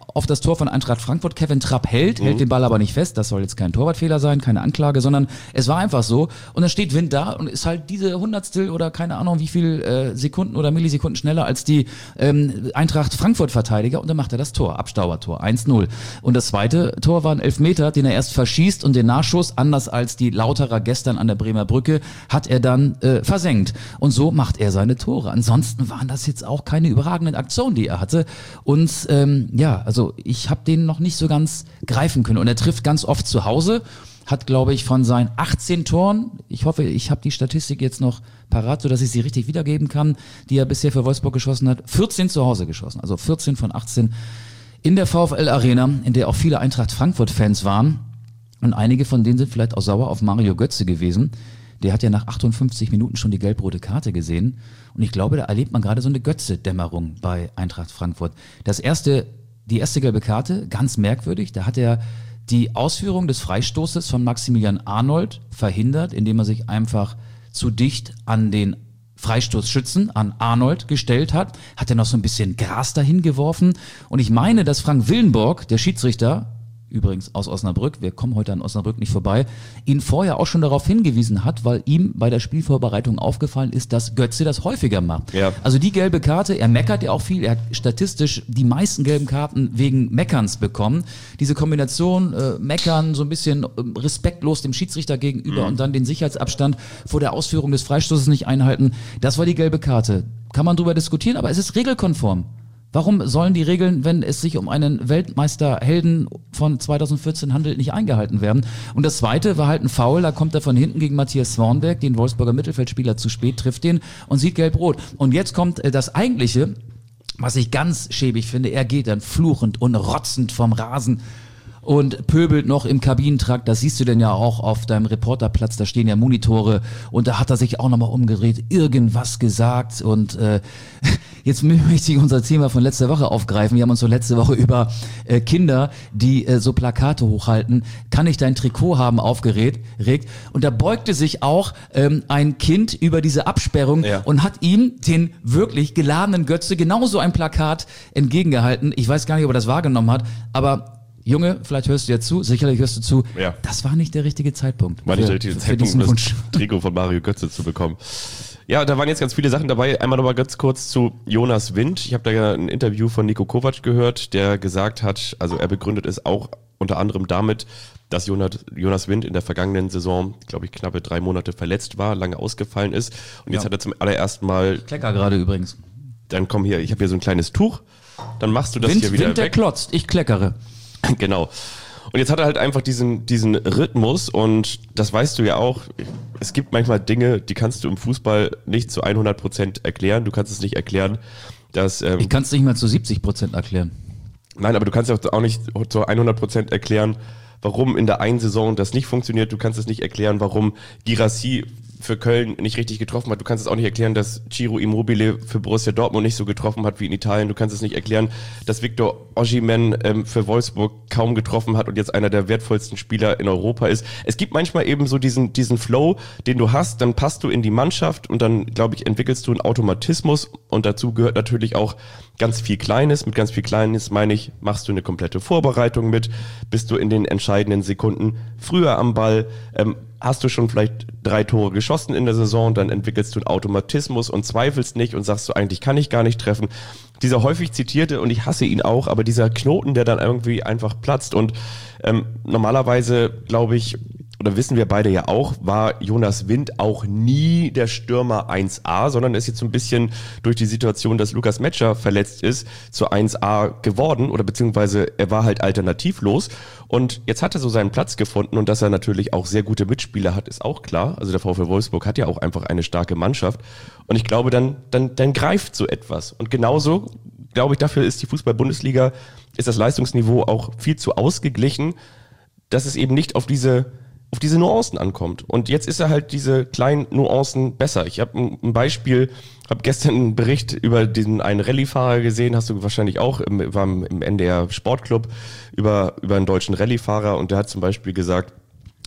auf das Tor von Eintracht Frankfurt. Kevin Trapp hält, mhm. hält den Ball aber nicht fest. Das soll jetzt kein Torwartfehler sein, keine Anklage, sondern es war einfach so. Und dann steht Wind da und ist halt diese Hundertstel oder keine Ahnung wie viel äh, Sekunden oder Millisekunden schneller als die ähm, Eintracht Frankfurt-Verteidiger. Und dann macht er das Tor, Abstaubertor, eins null. Und das zweite Tor war ein Elfmeter, den er erst verschießt und den Nachschuss, anders als die Lauterer gestern an der Bremer Brücke, hat er dann äh, versenkt. Und so macht er seine Tore. Ansonsten waren das jetzt auch keine überragenden Aktionen, die er hatte. Und ähm, ja, also ich habe den noch nicht so ganz greifen können. Und er trifft ganz oft zu Hause, hat, glaube ich, von seinen achtzehn Toren, ich hoffe, ich habe die Statistik jetzt noch parat, sodass ich sie richtig wiedergeben kann, die er bisher für Wolfsburg geschossen hat, vierzehn zu Hause geschossen. Also vierzehn von achtzehn in der VfL Arena, in der auch viele Eintracht Frankfurt-Fans waren. Und einige von denen sind vielleicht auch sauer auf Mario Götze gewesen. Der hat ja nach achtundfünfzig Minuten schon die gelb-rote Karte gesehen. Und ich glaube, da erlebt man gerade so eine Götze-Dämmerung bei Eintracht Frankfurt. Das erste, die erste gelbe Karte, ganz merkwürdig, da hat er die Ausführung des Freistoßes von Maximilian Arnold verhindert, indem er sich einfach zu dicht an den Freistoßschützen, an Arnold gestellt hat, hat er noch so ein bisschen Gras dahin geworfen. Und ich meine, dass Frank Willenborg, der Schiedsrichter, übrigens aus Osnabrück, wir kommen heute an Osnabrück nicht vorbei, ihn vorher auch schon darauf hingewiesen hat, weil ihm bei der Spielvorbereitung aufgefallen ist, dass Götze das häufiger macht. Ja. Also die gelbe Karte, er meckert ja auch viel, er hat statistisch die meisten gelben Karten wegen Meckerns bekommen. Diese Kombination äh, Meckern, so ein bisschen äh, respektlos dem Schiedsrichter gegenüber mhm. und dann den Sicherheitsabstand vor der Ausführung des Freistoßes nicht einhalten, das war die gelbe Karte. Kann man drüber diskutieren, aber es ist regelkonform. Warum sollen die Regeln, wenn es sich um einen Weltmeisterhelden von zweitausendvierzehn handelt, nicht eingehalten werden? Und das zweite war halt ein Foul, da kommt er von hinten gegen Matthias Swanberg, den Wolfsburger Mittelfeldspieler, zu spät, trifft den und sieht gelb-rot. Und jetzt kommt das Eigentliche, was ich ganz schäbig finde, er geht dann fluchend und rotzend vom Rasen und pöbelt noch im Kabinentrakt, das siehst du denn ja auch auf deinem Reporterplatz, da stehen ja Monitore und da hat er sich auch nochmal umgedreht, irgendwas gesagt und äh, jetzt möchte ich unser Thema von letzter Woche aufgreifen. Wir haben uns so letzte Woche über äh, Kinder, die äh, so Plakate hochhalten, kann ich dein Trikot haben, aufgeregt und da beugte sich auch ähm, ein Kind über diese Absperrung ja. und hat ihm den wirklich geladenen Götze genauso ein Plakat entgegengehalten. Ich weiß gar nicht, ob er das wahrgenommen hat, aber Junge, vielleicht hörst du ja zu, sicherlich hörst du zu. Ja. Das war nicht der richtige Zeitpunkt. War nicht der richtige Zeitpunkt, um das Trikot von Mario Götze zu bekommen. Ja, da waren jetzt ganz viele Sachen dabei. Einmal nochmal ganz kurz zu Jonas Wind. Ich habe da ja ein Interview von Niko Kovac gehört, der gesagt hat, also er begründet es auch unter anderem damit, dass Jonas, Jonas Wind in der vergangenen Saison, glaube ich, knappe drei Monate verletzt war, lange ausgefallen ist. Und jetzt ja. hat er zum allerersten Mal... Klecker gerade übrigens. Dann komm hier, ich habe hier so ein kleines Tuch. Dann machst du das Wind, hier wieder Wind, weg. Der klotzt, ich kleckere. Genau. Und jetzt hat er halt einfach diesen, diesen Rhythmus und das weißt du ja auch, es gibt manchmal Dinge, die kannst du im Fußball nicht zu hundert Prozent erklären. Du kannst es nicht erklären, dass... Ähm, ich kann es nicht mal zu siebzig Prozent erklären. Nein, aber du kannst auch nicht zu hundert Prozent erklären, warum in der einen Saison das nicht funktioniert. Du kannst es nicht erklären, warum Guirassy für Köln nicht richtig getroffen hat. Du kannst es auch nicht erklären, dass Ciro Immobile für Borussia Dortmund nicht so getroffen hat wie in Italien. Du kannst es nicht erklären, dass Victor Osimhen ähm, für Wolfsburg kaum getroffen hat und jetzt einer der wertvollsten Spieler in Europa ist. Es gibt manchmal eben so diesen diesen Flow, den du hast, dann passt du in die Mannschaft und dann, glaube ich, entwickelst du einen Automatismus und dazu gehört natürlich auch ganz viel Kleines. Mit ganz viel Kleines meine ich, machst du eine komplette Vorbereitung mit, bist du in den entscheidenden Sekunden früher am Ball, ähm, hast du schon vielleicht drei Tore geschossen in der Saison, dann entwickelst du einen Automatismus und zweifelst nicht und sagst du, eigentlich kann ich gar nicht treffen. Dieser häufig zitierte, und ich hasse ihn auch, aber dieser Knoten, der dann irgendwie einfach platzt und ähm, normalerweise, glaube ich, oder wissen wir beide ja auch, war Jonas Wind auch nie der Stürmer eins A, sondern ist jetzt so ein bisschen durch die Situation, dass Lukas Metscher verletzt ist, zu eins A geworden oder beziehungsweise er war halt alternativlos und jetzt hat er so seinen Platz gefunden und dass er natürlich auch sehr gute Mitspieler hat, ist auch klar. Also der VfL Wolfsburg hat ja auch einfach eine starke Mannschaft und ich glaube, dann, dann, dann greift so etwas und genauso, glaube ich, dafür ist die Fußball-Bundesliga, ist das Leistungsniveau auch viel zu ausgeglichen, dass es eben nicht auf diese auf diese Nuancen ankommt. Und jetzt ist er halt diese kleinen Nuancen besser. Ich habe ein Beispiel, habe gestern einen Bericht über diesen einen Rallye-Fahrer gesehen, hast du wahrscheinlich auch, im, war im N D R Sportclub, über, über einen deutschen Rallye-Fahrer und der hat zum Beispiel gesagt,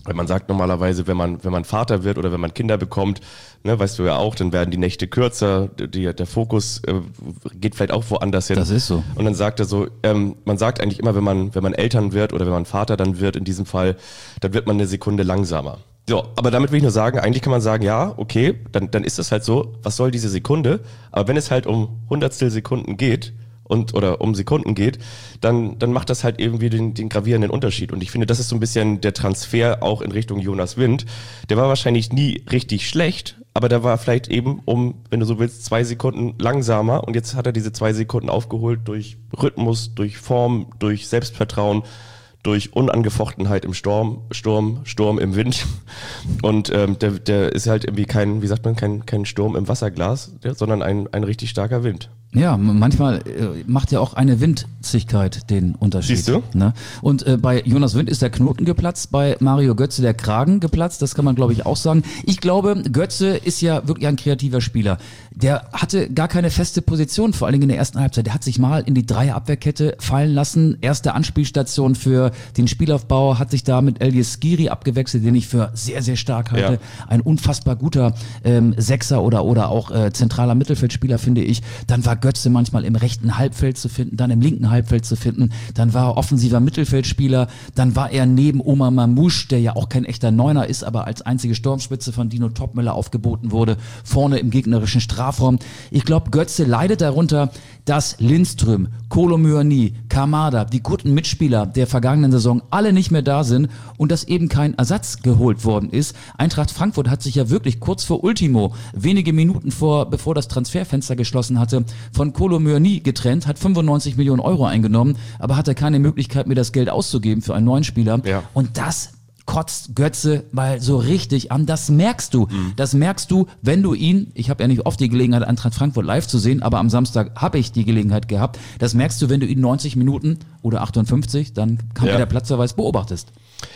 Weil man sagt normalerweise, wenn man, wenn man Vater wird oder wenn man Kinder bekommt, ne, weißt du ja auch, dann werden die Nächte kürzer, die, der Fokus äh, geht vielleicht auch woanders hin. Das ist so. Und dann sagt er so, ähm, man sagt eigentlich immer, wenn man, wenn man Eltern wird oder wenn man Vater dann wird, in diesem Fall, dann wird man eine Sekunde langsamer. So, aber damit will ich nur sagen, eigentlich kann man sagen, ja, okay, dann, dann ist das halt so, was soll diese Sekunde? Aber wenn es halt um Hundertstel Sekunden geht, und oder um Sekunden geht, dann dann macht das halt irgendwie den, den gravierenden Unterschied. Und ich finde, das ist so ein bisschen der Transfer auch in Richtung Jonas Wind. Der war wahrscheinlich nie richtig schlecht, aber der war vielleicht eben um, wenn du so willst, zwei Sekunden langsamer. Und jetzt hat er diese zwei Sekunden aufgeholt durch Rhythmus, durch Form, durch Selbstvertrauen, durch Unangefochtenheit im Sturm, Sturm, Sturm im Wind. Und ähm, der, der ist halt irgendwie kein, wie sagt man, kein, kein Sturm im Wasserglas, der, sondern ein, ein richtig starker Wind. Ja, manchmal äh, macht ja auch eine Windzigkeit den Unterschied. Siehst du? Ne? Und äh, bei Jonas Wind ist der Knoten geplatzt, bei Mario Götze der Kragen geplatzt, das kann man glaube ich auch sagen. Ich glaube, Götze ist ja wirklich ein kreativer Spieler. Der hatte gar keine feste Position, vor allen Dingen in der ersten Halbzeit. Der hat sich mal in die Dreierabwehrkette fallen lassen. Erste Anspielstation für den Spielaufbau, hat sich da mit Elias Skiri abgewechselt, den ich für sehr, sehr stark halte. Ja. Ein unfassbar guter ähm, Sechser oder, oder auch äh, zentraler Mittelfeldspieler, finde ich. Dann war Götze manchmal im rechten Halbfeld zu finden, dann im linken Halbfeld zu finden, dann war er offensiver Mittelfeldspieler, dann war er neben Omar Mamouche, der ja auch kein echter Neuner ist, aber als einzige Sturmspitze von Dino Topmöller aufgeboten wurde, vorne im gegnerischen Strafraum. Ich glaube, Götze leidet darunter, dass Lindström, Kolo Muani, Kamada, die guten Mitspieler der vergangenen Saison alle nicht mehr da sind und dass eben kein Ersatz geholt worden ist. Eintracht Frankfurt hat sich ja wirklich kurz vor Ultimo, wenige Minuten vor, bevor das Transferfenster geschlossen hatte, von Kolo Muani getrennt, hat fünfundneunzig Millionen Euro eingenommen, aber hatte keine Möglichkeit, mir das Geld auszugeben für einen neuen Spieler. Ja. Und das kotzt Götze mal so richtig an. Das merkst du. Mhm. Das merkst du, wenn du ihn, ich habe ja nicht oft die Gelegenheit, Eintracht Frankfurt live zu sehen, aber am Samstag habe ich die Gelegenheit gehabt. Das merkst du, wenn du ihn neunzig Minuten oder achtundfünfzig, dann kam ja. er der Platzverweis, beobachtest.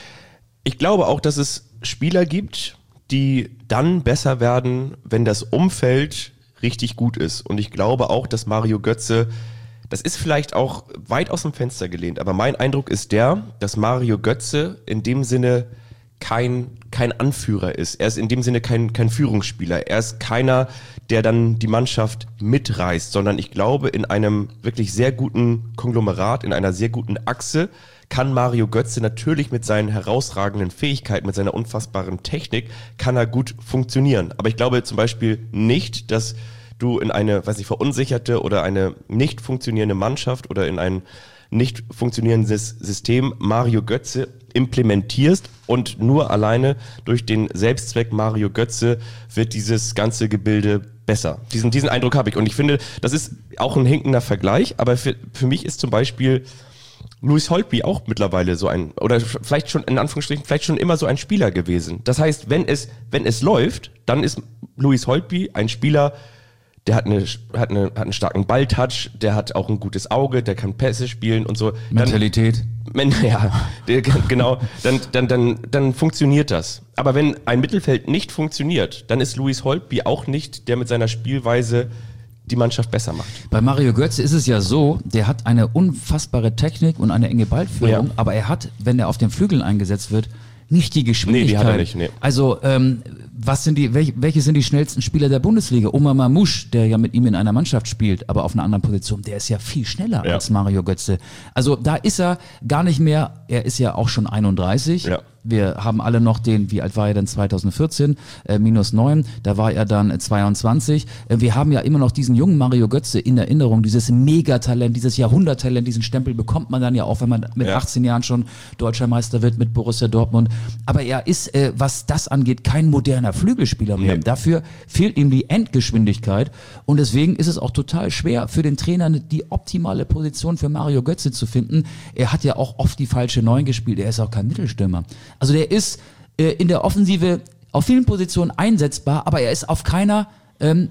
Ich glaube auch, dass es Spieler gibt, die dann besser werden, wenn das Umfeld richtig gut ist. Und ich glaube auch, dass Mario Götze, das ist vielleicht auch weit aus dem Fenster gelehnt, aber mein Eindruck ist der, dass Mario Götze in dem Sinne kein, kein Anführer ist. Er ist in dem Sinne kein, kein Führungsspieler. Er ist keiner, der dann die Mannschaft mitreißt, sondern ich glaube, in einem wirklich sehr guten Konglomerat, in einer sehr guten Achse kann Mario Götze natürlich mit seinen herausragenden Fähigkeiten, mit seiner unfassbaren Technik, kann er gut funktionieren. Aber ich glaube zum Beispiel nicht, dass du in eine, weiß ich, verunsicherte oder eine nicht funktionierende Mannschaft oder in ein nicht funktionierendes System Mario Götze implementierst und nur alleine durch den Selbstzweck Mario Götze wird dieses ganze Gebilde besser. Diesen, diesen Eindruck habe ich. Und ich finde, das ist auch ein hinkender Vergleich, aber für, für mich ist zum Beispiel Louis Holtby auch mittlerweile so ein, oder vielleicht schon in Anführungsstrichen, vielleicht schon immer so ein Spieler gewesen. Das heißt, wenn es, wenn es läuft, dann ist Louis Holtby ein Spieler, der hat, eine, hat, eine, hat einen starken Balltouch, der hat auch ein gutes Auge, der kann Pässe spielen und so. Mentalität. Dann, ja, der, genau, dann, dann, dann, dann funktioniert das. Aber wenn ein Mittelfeld nicht funktioniert, dann ist Louis Holtby auch nicht, der mit seiner Spielweise die Mannschaft besser macht. Bei Mario Götze ist es ja so, der hat eine unfassbare Technik und eine enge Ballführung, ja. aber er hat, wenn er auf den Flügeln eingesetzt wird, nicht die Geschwindigkeit. Nee, die hat er nicht, nee. Also, ähm, was sind die, welche, welche sind die schnellsten Spieler der Bundesliga? Omar Mamouche, der ja mit ihm in einer Mannschaft spielt, aber auf einer anderen Position, der ist ja viel schneller ja. als Mario Götze. Also da ist er gar nicht mehr, er ist ja auch schon einunddreißig. Ja. Wir haben alle noch den, wie alt war er denn zweitausendvierzehn, äh, minus neun, da war er dann zweiundzwanzig. Äh, wir haben ja immer noch diesen jungen Mario Götze in Erinnerung, dieses Megatalent, dieses Jahrhunderttalent, diesen Stempel bekommt man dann ja auch, wenn man mit ja. achtzehn Jahren schon Deutscher Meister wird mit Borussia Dortmund. Aber er ist, äh, was das angeht, kein moderner Flügelspieler mehr. Nee. Dafür fehlt ihm die Endgeschwindigkeit und deswegen ist es auch total schwer für den Trainer, die optimale Position für Mario Götze zu finden. Er hat ja auch oft die falsche Neun gespielt, er ist auch kein Mittelstürmer. Also der ist äh, in der Offensive auf vielen Positionen einsetzbar, aber er ist auf keiner ähm,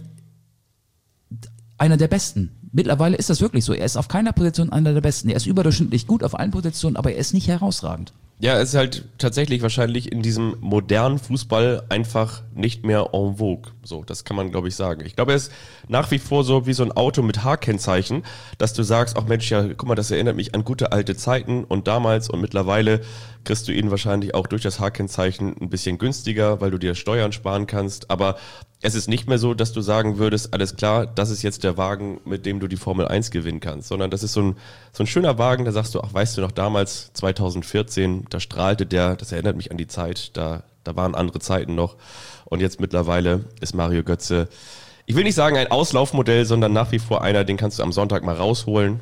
einer der Besten. Mittlerweile ist das wirklich so. Er ist auf keiner Position einer der Besten. Er ist überdurchschnittlich gut auf allen Positionen, aber er ist nicht herausragend. Ja, es ist halt tatsächlich wahrscheinlich in diesem modernen Fußball einfach nicht mehr en vogue. So, das kann man, glaube ich, sagen. Ich glaube, er ist nach wie vor so wie so ein Auto mit H-Kennzeichen, dass du sagst, ach Mensch, ja, guck mal, das erinnert mich an gute alte Zeiten und damals und mittlerweile kriegst du ihn wahrscheinlich auch durch das H-Kennzeichen ein bisschen günstiger, weil du dir Steuern sparen kannst. Aber es ist nicht mehr so, dass du sagen würdest, alles klar, das ist jetzt der Wagen, mit dem du die Formel eins gewinnen kannst, sondern das ist so ein, so ein schöner Wagen, da sagst du, ach, weißt du noch, damals zweitausendvierzehn, da strahlte der, das erinnert mich an die Zeit, da, da waren andere Zeiten noch und jetzt mittlerweile ist Mario Götze, ich will nicht sagen ein Auslaufmodell, sondern nach wie vor einer, den kannst du am Sonntag mal rausholen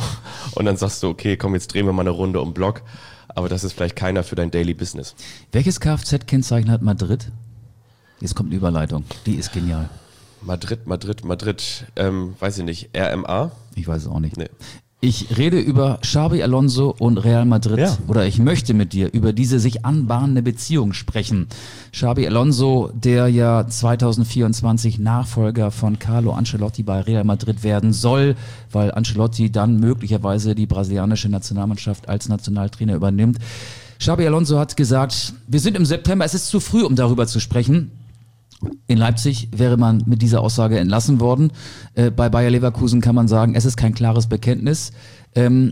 und dann sagst du, okay, komm, jetzt drehen wir mal eine Runde um Block, aber das ist vielleicht keiner für dein Daily Business. Welches Kfz-Kennzeichen hat Madrid? Jetzt kommt eine Überleitung, die ist genial. Madrid, Madrid, Madrid, ähm, weiß ich nicht, R M A? Ich weiß es auch nicht. Nee. Ich rede über Xabi Alonso und Real Madrid, Ja. oder ich möchte mit dir über diese sich anbahnende Beziehung sprechen. Xabi Alonso, der ja zweitausendvierundzwanzig Nachfolger von Carlo Ancelotti bei Real Madrid werden soll, weil Ancelotti dann möglicherweise die brasilianische Nationalmannschaft als Nationaltrainer übernimmt. Xabi Alonso hat gesagt, wir sind im September, es ist zu früh, um darüber zu sprechen. In Leipzig wäre man mit dieser Aussage entlassen worden. Äh, bei Bayer Leverkusen kann man sagen, es ist kein klares Bekenntnis. Ähm,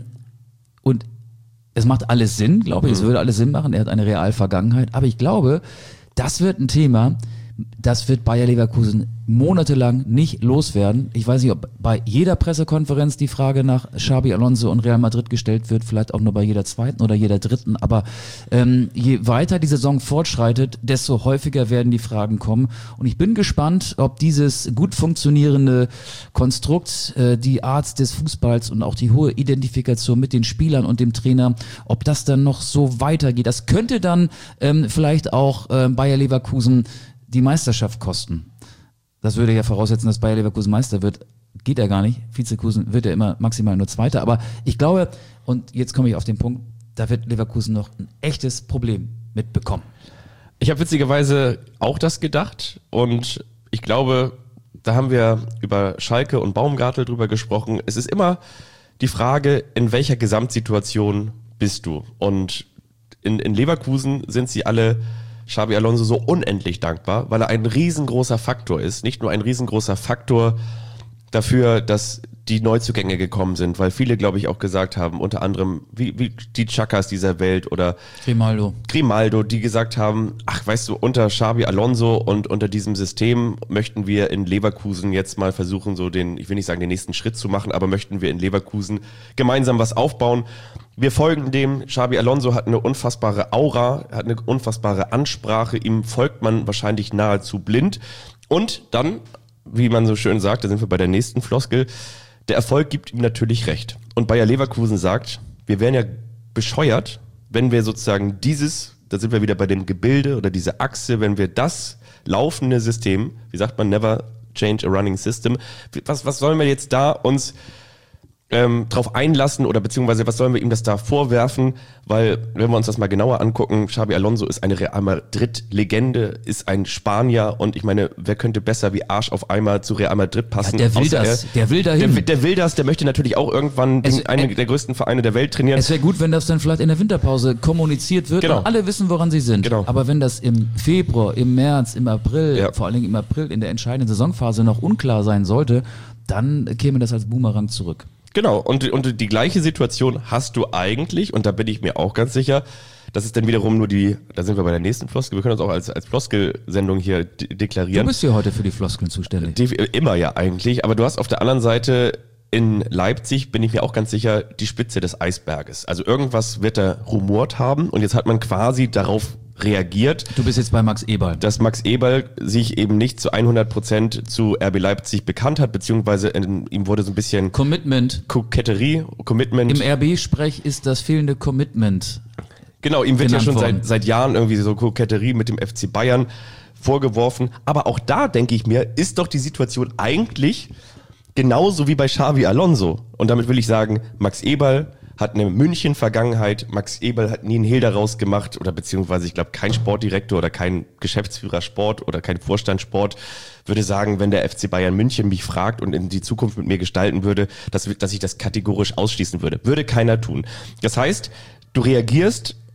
und es macht alles Sinn, glaube ich, es würde alles Sinn machen. Er hat eine Realvergangenheit. Aber ich glaube, das wird ein Thema, das wird Bayer Leverkusen monatelang nicht loswerden. Ich weiß nicht, ob bei jeder Pressekonferenz die Frage nach Xabi Alonso und Real Madrid gestellt wird, vielleicht auch nur bei jeder zweiten oder jeder dritten, aber ähm, je weiter die Saison fortschreitet, desto häufiger werden die Fragen kommen und ich bin gespannt, ob dieses gut funktionierende Konstrukt, äh, die Art des Fußballs und auch die hohe Identifikation mit den Spielern und dem Trainer, ob das dann noch so weitergeht. Das könnte dann ähm, vielleicht auch äh, Bayer Leverkusen die Meisterschaft kosten. Das würde ja voraussetzen, dass Bayer Leverkusen Meister wird. Geht ja gar nicht. Vizekusen wird ja immer maximal nur Zweiter. Aber ich glaube, und jetzt komme ich auf den Punkt, da wird Leverkusen noch ein echtes Problem mitbekommen. Ich habe witzigerweise auch das gedacht und ich glaube, da haben wir über Schalke und Baumgartel drüber gesprochen. Es ist immer die Frage, in welcher Gesamtsituation bist du? Und in, in Leverkusen sind sie alle Xabi Alonso so unendlich dankbar, weil er ein riesengroßer Faktor ist. Nicht nur ein riesengroßer Faktor dafür, dass die Neuzugänge gekommen sind, weil viele, glaube ich, auch gesagt haben, unter anderem wie, wie die Chakas dieser Welt oder Grimaldo. Grimaldo, die gesagt haben, ach, weißt du, unter Xabi Alonso und unter diesem System möchten wir in Leverkusen jetzt mal versuchen, so den, ich will nicht sagen, den nächsten Schritt zu machen, aber möchten wir in Leverkusen gemeinsam was aufbauen. Wir folgen dem, Xabi Alonso hat eine unfassbare Aura, hat eine unfassbare Ansprache, ihm folgt man wahrscheinlich nahezu blind. Und dann, wie man so schön sagt, da sind wir bei der nächsten Floskel, der Erfolg gibt ihm natürlich recht. Und Bayer Leverkusen sagt, wir wären ja bescheuert, wenn wir sozusagen dieses, da sind wir wieder bei dem Gebilde oder diese Achse, wenn wir das laufende System, wie sagt man, never change a running system, was, was sollen wir jetzt da uns ähm, drauf einlassen oder beziehungsweise was sollen wir ihm das da vorwerfen, weil wenn wir uns das mal genauer angucken, Xabi Alonso ist eine Real Madrid-Legende, ist ein Spanier und ich meine, wer könnte besser wie Arsch auf Eimer zu Real Madrid passen? Ja, der will außer das, er, der will dahin. Der, der will das, der möchte natürlich auch irgendwann Es- den, einen äh, der größten Vereine der Welt trainieren. Es wäre gut, wenn das dann vielleicht in der Winterpause kommuniziert wird Genau. und alle wissen, woran sie sind. Genau. Aber wenn das im Februar, im März, im April, Ja. vor allen Dingen im April in der entscheidenden Saisonphase noch unklar sein sollte, dann käme das als Boomerang zurück. Genau, und, und die gleiche Situation hast du eigentlich, und da bin ich mir auch ganz sicher, das ist dann wiederum nur die, da sind wir bei der nächsten Floskel, wir können uns auch als, als Floskel-Sendung hier de- Du deklarieren. bist ja heute für die Floskeln zuständig. Die, immer ja eigentlich, aber du hast auf der anderen Seite in Leipzig, bin ich mir auch ganz sicher, die Spitze des Eisberges. Also irgendwas wird da rumort haben und jetzt hat man quasi darauf reagiert, Du bist jetzt bei Max Eberl. dass Max Eberl sich eben nicht zu hundert Prozent zu R B Leipzig bekannt hat, beziehungsweise in, ihm wurde so ein bisschen Commitment. Koketterie, Commitment. Im R B-Sprech ist das fehlende Commitment. Genau, ihm wird ja genannt schon worden. seit, seit Jahren irgendwie so Koketterie mit dem F C Bayern vorgeworfen. Aber auch da, denke ich mir, ist doch die Situation eigentlich genauso wie bei Xabi Alonso. Und damit will ich sagen, Max Eberl hat eine München-Vergangenheit. Max Eberl hat nie einen Hehl daraus gemacht oder beziehungsweise ich glaube kein Sportdirektor oder kein Geschäftsführer Sport oder kein Vorstand Sport würde sagen, wenn der F C Bayern München mich fragt und in die Zukunft mit mir gestalten würde, dass, dass ich das kategorisch ausschließen würde. Würde keiner tun. Das heißt, du reagierst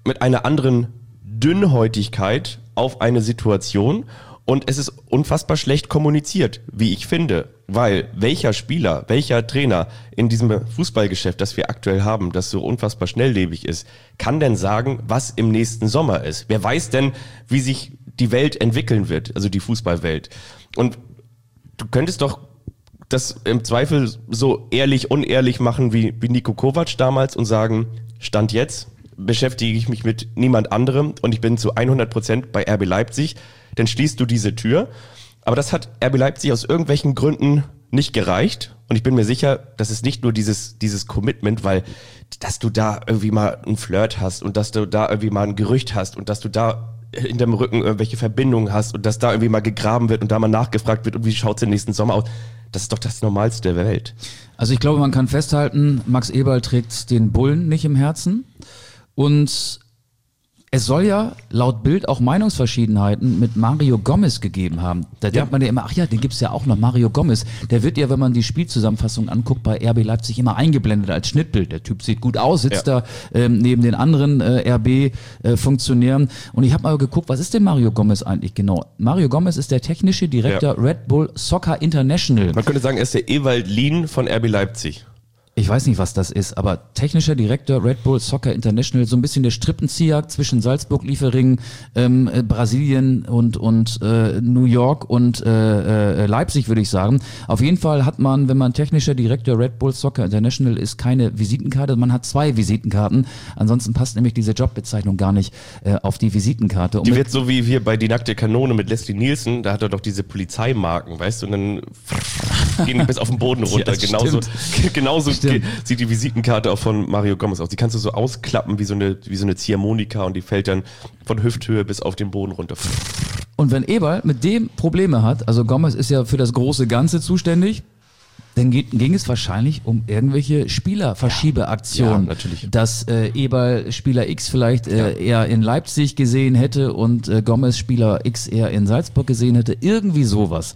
mit einer anderen Dünnhäutigkeit auf eine Situation und es ist unfassbar schlecht kommuniziert, wie ich finde, weil welcher Spieler, welcher Trainer in diesem Fußballgeschäft, das wir aktuell haben, das so unfassbar schnelllebig ist, kann denn sagen, was im nächsten Sommer ist? Wer weiß denn, wie sich die Welt entwickeln wird, also die Fußballwelt? Und du könntest doch das im Zweifel so ehrlich, unehrlich machen wie, wie Niko Kovac damals und sagen, Stand jetzt beschäftige ich mich mit niemand anderem und ich bin zu hundert Prozent bei R B Leipzig, dann schließt du diese Tür. Aber das hat R B Leipzig aus irgendwelchen Gründen nicht gereicht und ich bin mir sicher, das ist nicht nur dieses, dieses Commitment, weil dass du da irgendwie mal einen Flirt hast und dass du da irgendwie mal ein Gerücht hast und dass du da in deinem Rücken irgendwelche Verbindungen hast und dass da irgendwie mal gegraben wird und da mal nachgefragt wird und wie schaut's im nächsten Sommer aus. Das ist doch das Normalste der Welt. Also ich glaube, man kann festhalten, Max Eberl trägt den Bullen nicht im Herzen. Und es soll ja laut Bild auch Meinungsverschiedenheiten mit Mario Gomez gegeben haben. Da denkt man ja immer, ach ja, den gibt's ja auch noch, Mario Gomez. Der wird ja, wenn man die Spielzusammenfassung anguckt, bei R B Leipzig immer eingeblendet als Schnittbild. Der Typ sieht gut aus, sitzt ja. da ähm, neben den anderen äh, R B-Funktionären. Äh, Und ich habe mal geguckt, was ist denn Mario Gomez eigentlich genau? Mario Gomez ist der technische Direktor ja. Red Bull Soccer International. Man könnte sagen, er ist der Ewald Lien von R B Leipzig. Ich weiß nicht, was das ist, aber technischer Direktor Red Bull Soccer International, so ein bisschen der Strippenzieher zwischen Salzburg, Liefering, ähm, äh, Brasilien und und äh, New York und äh, äh, Leipzig, würde ich sagen. Auf jeden Fall hat man, wenn man technischer Direktor Red Bull Soccer International ist, keine Visitenkarte, man hat zwei Visitenkarten. Ansonsten passt nämlich diese Jobbezeichnung gar nicht äh, auf die Visitenkarte. Und die wird so wie hier bei Die nackte Kanone mit Leslie Nielsen, da hat er doch diese Polizeimarken, weißt du, und dann gehen die bis auf den Boden runter. Ja, genauso genauso stimmt. Sieht die Visitenkarte auch von Mario Gomez aus. Die kannst du so ausklappen wie so eine, wie so eine Ziehharmonika und die fällt dann von Hüfthöhe bis auf den Boden runter. Und wenn Eberl mit dem Probleme hat, also Gomez ist ja für das große Ganze zuständig, dann geht, ging es wahrscheinlich um irgendwelche Spielerverschiebeaktionen. Ja, natürlich. Dass äh, Eberl Spieler X vielleicht äh, ja. eher in Leipzig gesehen hätte und äh, Gomez Spieler X eher in Salzburg gesehen hätte. Irgendwie sowas.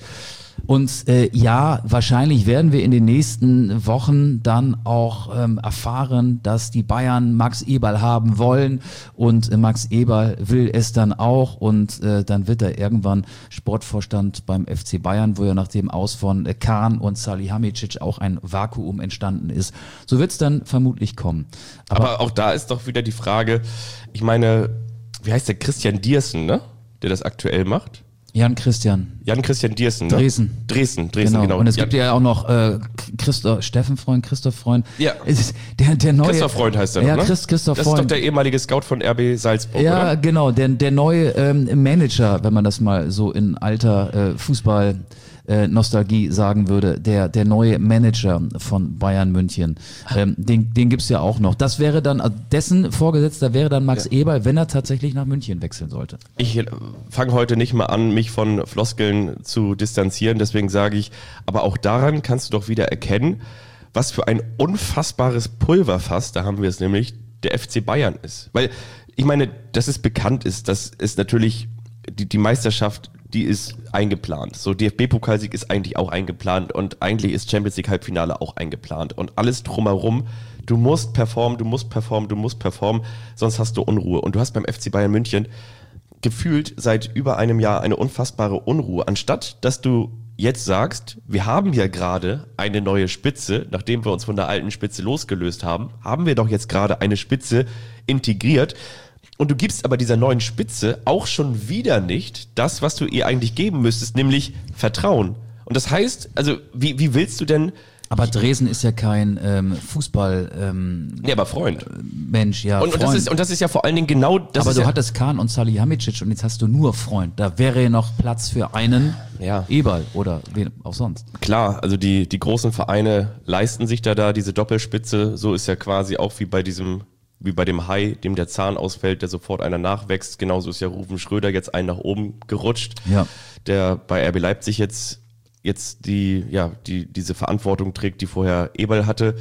Und äh, ja, wahrscheinlich werden wir in den nächsten Wochen dann auch ähm, erfahren, dass die Bayern Max Eberl haben wollen und äh, Max Eberl will es dann auch und äh, dann wird er irgendwann Sportvorstand beim F C Bayern, wo ja nach dem Aus von äh, Kahn und Salihamidzic auch ein Vakuum entstanden ist. So wird es dann vermutlich kommen. Aber, Aber auch da ist doch wieder die Frage, ich meine, wie heißt der Christian Diersen, ne? Der das aktuell macht? Jan Christian. Jan Christian Diersen, ne? Dresden. Dresden, Dresden, genau. genau. Und es Jan. gibt ja auch noch äh, Christoph, Steffen Freund, Christoph Freund. Ja. Es ist der, der neue, Christoph Freund heißt er ja, noch, ne? Christ, Christoph das Freund. ist doch der ehemalige Scout von R B Salzburg, Ja, oder? genau. Der, der neue ähm, Manager, wenn man das mal so in alter äh, Fußball äh, Nostalgie sagen würde, der der neue Manager von Bayern München. Ähm, den den gibt's ja auch noch. Das wäre dann, also dessen Vorgesetzter wäre dann Max ja. Eberl, wenn er tatsächlich nach München wechseln sollte. Ich fange heute nicht mal an, mich von Floskeln zu distanzieren, deswegen sage ich, aber auch daran kannst du doch wieder erkennen, was für ein unfassbares Pulverfass, da haben wir es nämlich, der F C Bayern ist. Weil, ich meine, dass es bekannt ist, dass es natürlich die, die Meisterschaft, die ist eingeplant. So, D F B-Pokalsieg ist eigentlich auch eingeplant und eigentlich ist Champions League Halbfinale auch eingeplant und alles drumherum. Du musst performen, du musst performen, du musst performen, sonst hast du Unruhe. Und du hast beim F C Bayern München gefühlt seit über einem Jahr eine unfassbare Unruhe. Anstatt, dass du jetzt sagst, wir haben ja gerade eine neue Spitze, nachdem wir uns von der alten Spitze losgelöst haben, haben wir doch jetzt gerade eine Spitze integriert. Und du gibst aber dieser neuen Spitze auch schon wieder nicht das, was du ihr eigentlich geben müsstest, nämlich Vertrauen. Und das heißt, also wie, wie willst du denn... Aber Dresden ist ja kein ähm, Fußball... Ähm, nee, aber Freund. Mensch, ja, und, Freund. Und das ist, und das ist ja vor allen Dingen genau... Das aber ist du ja, hattest Kahn und Salihamidzic und jetzt hast du nur Freund. Da wäre ja noch Platz für einen ja. Eberl oder wen auch sonst. Klar, also die, die großen Vereine leisten sich da da diese Doppelspitze. So ist ja quasi auch wie bei diesem... wie bei dem Hai, dem der Zahn ausfällt, der sofort einer nachwächst. Genauso ist ja Ruven Schröder jetzt einen nach oben gerutscht, ja. der bei R B Leipzig jetzt, jetzt die, ja, die, diese Verantwortung trägt, die vorher Eberl hatte.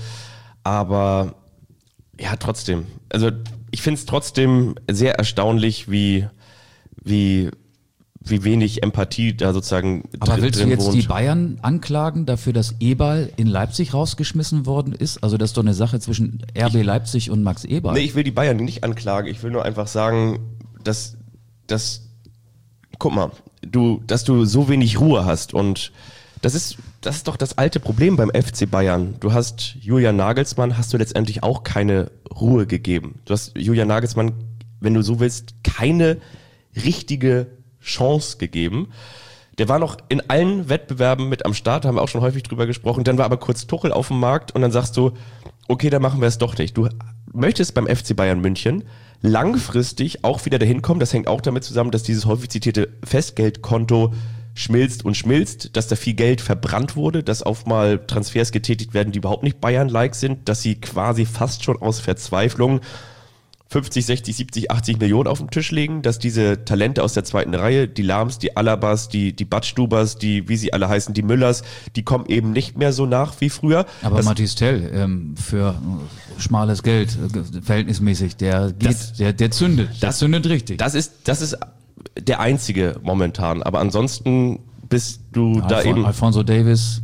Aber ja, trotzdem. Also ich finde es trotzdem sehr erstaunlich, wie, wie wie wenig Empathie da sozusagen Aber drin, willst du drin jetzt wohnt. die Bayern anklagen dafür, dass Eberl in Leipzig rausgeschmissen worden ist? Also das ist doch eine Sache zwischen R B Leipzig und Max Eberl. Nee, ich will die Bayern nicht anklagen. Ich will nur einfach sagen, dass, dass guck mal, du, dass du so wenig Ruhe hast und das ist, das ist doch das alte Problem beim F C Bayern. Du hast Julian Nagelsmann, hast du letztendlich auch keine Ruhe gegeben. Du hast Julian Nagelsmann, wenn du so willst, keine richtige Chance gegeben. Der war noch in allen Wettbewerben mit am Start, haben wir auch schon häufig drüber gesprochen. Dann war aber kurz Tuchel auf dem Markt und dann sagst du, okay, dann machen wir es doch nicht. Du möchtest beim F C Bayern München langfristig auch wieder dahin kommen. Das hängt auch damit zusammen, dass dieses häufig zitierte Festgeldkonto schmilzt und schmilzt, dass da viel Geld verbrannt wurde, dass auf mal Transfers getätigt werden, die überhaupt nicht Bayern-like sind, dass sie quasi fast schon aus Verzweiflung fünfzig, sechzig, siebzig, achtzig Millionen auf den Tisch legen, dass diese Talente aus der zweiten Reihe, die Lahms, die Alabas, die, die Badstubers, die, wie sie alle heißen, die Müllers, die kommen eben nicht mehr so nach wie früher. Aber das, Mathis Tell, ähm, für schmales Geld, äh, verhältnismäßig, der geht, Das- der, der zündet, das, das- zündet richtig. das ist, das ist der einzige momentan, aber ansonsten bist du da Alfon- eben... Alfonso Davis,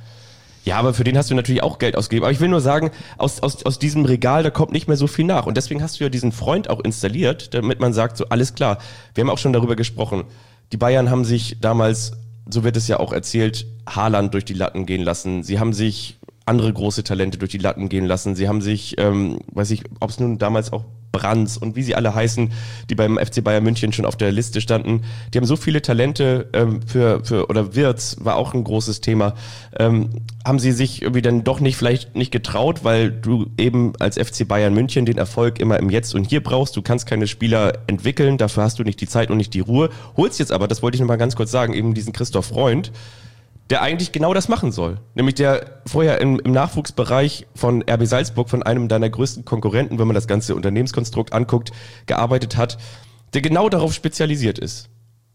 Ja, aber für den hast du natürlich auch Geld ausgegeben. Aber ich will nur sagen, aus, aus, aus diesem Regal, da kommt nicht mehr so viel nach. Und deswegen hast du ja diesen Freund auch installiert, damit man sagt, so alles klar. Wir haben auch schon darüber gesprochen. Die Bayern haben sich damals, so wird es ja auch erzählt, Haaland durch die Latten gehen lassen. Sie haben sich andere große Talente durch die Latten gehen lassen. Sie haben sich, ähm, weiß ich, ob es nun damals auch Brands und wie sie alle heißen, die beim F C Bayern München schon auf der Liste standen. Die haben so viele Talente ähm, für, für, oder Wirtz war auch ein großes Thema. Ähm, haben sie sich irgendwie dann doch nicht, vielleicht nicht getraut, weil du eben als F C Bayern München den Erfolg immer im Jetzt und Hier brauchst. Du kannst keine Spieler entwickeln, dafür hast du nicht die Zeit und nicht die Ruhe. Holst jetzt aber, das wollte ich noch mal ganz kurz sagen, eben diesen Christoph Freund, der eigentlich genau das machen soll. Nämlich der vorher im, im Nachwuchsbereich von R B Salzburg, von einem deiner größten Konkurrenten, wenn man das ganze Unternehmenskonstrukt anguckt, gearbeitet hat, der genau darauf spezialisiert ist.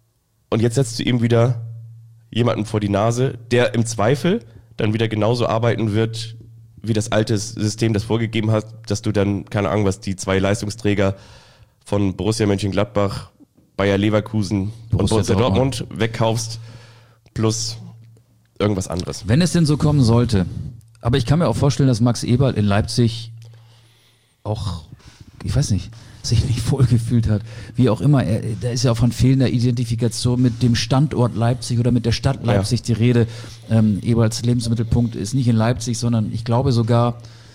Und jetzt setzt du ihm wieder jemanden vor die Nase, der im Zweifel dann wieder genauso arbeiten wird, wie das alte System das vorgegeben hat, dass du dann, keine Ahnung was, die zwei Leistungsträger von Borussia Mönchengladbach, Bayer Leverkusen Borussia und Borussia Dortmund. Dortmund wegkaufst, plus irgendwas anderes. wenn es denn so kommen sollte. Aber ich kann mir auch vorstellen, dass Max Eberl in Leipzig auch, ich weiß nicht, sich nicht wohlgefühlt hat. Wie auch immer, er, da ist ja auch von fehlender Identifikation mit dem Standort Leipzig oder mit der Stadt Leipzig die Rede. Ähm, Eberls Lebensmittelpunkt ist nicht in Leipzig, sondern ich glaube sogar,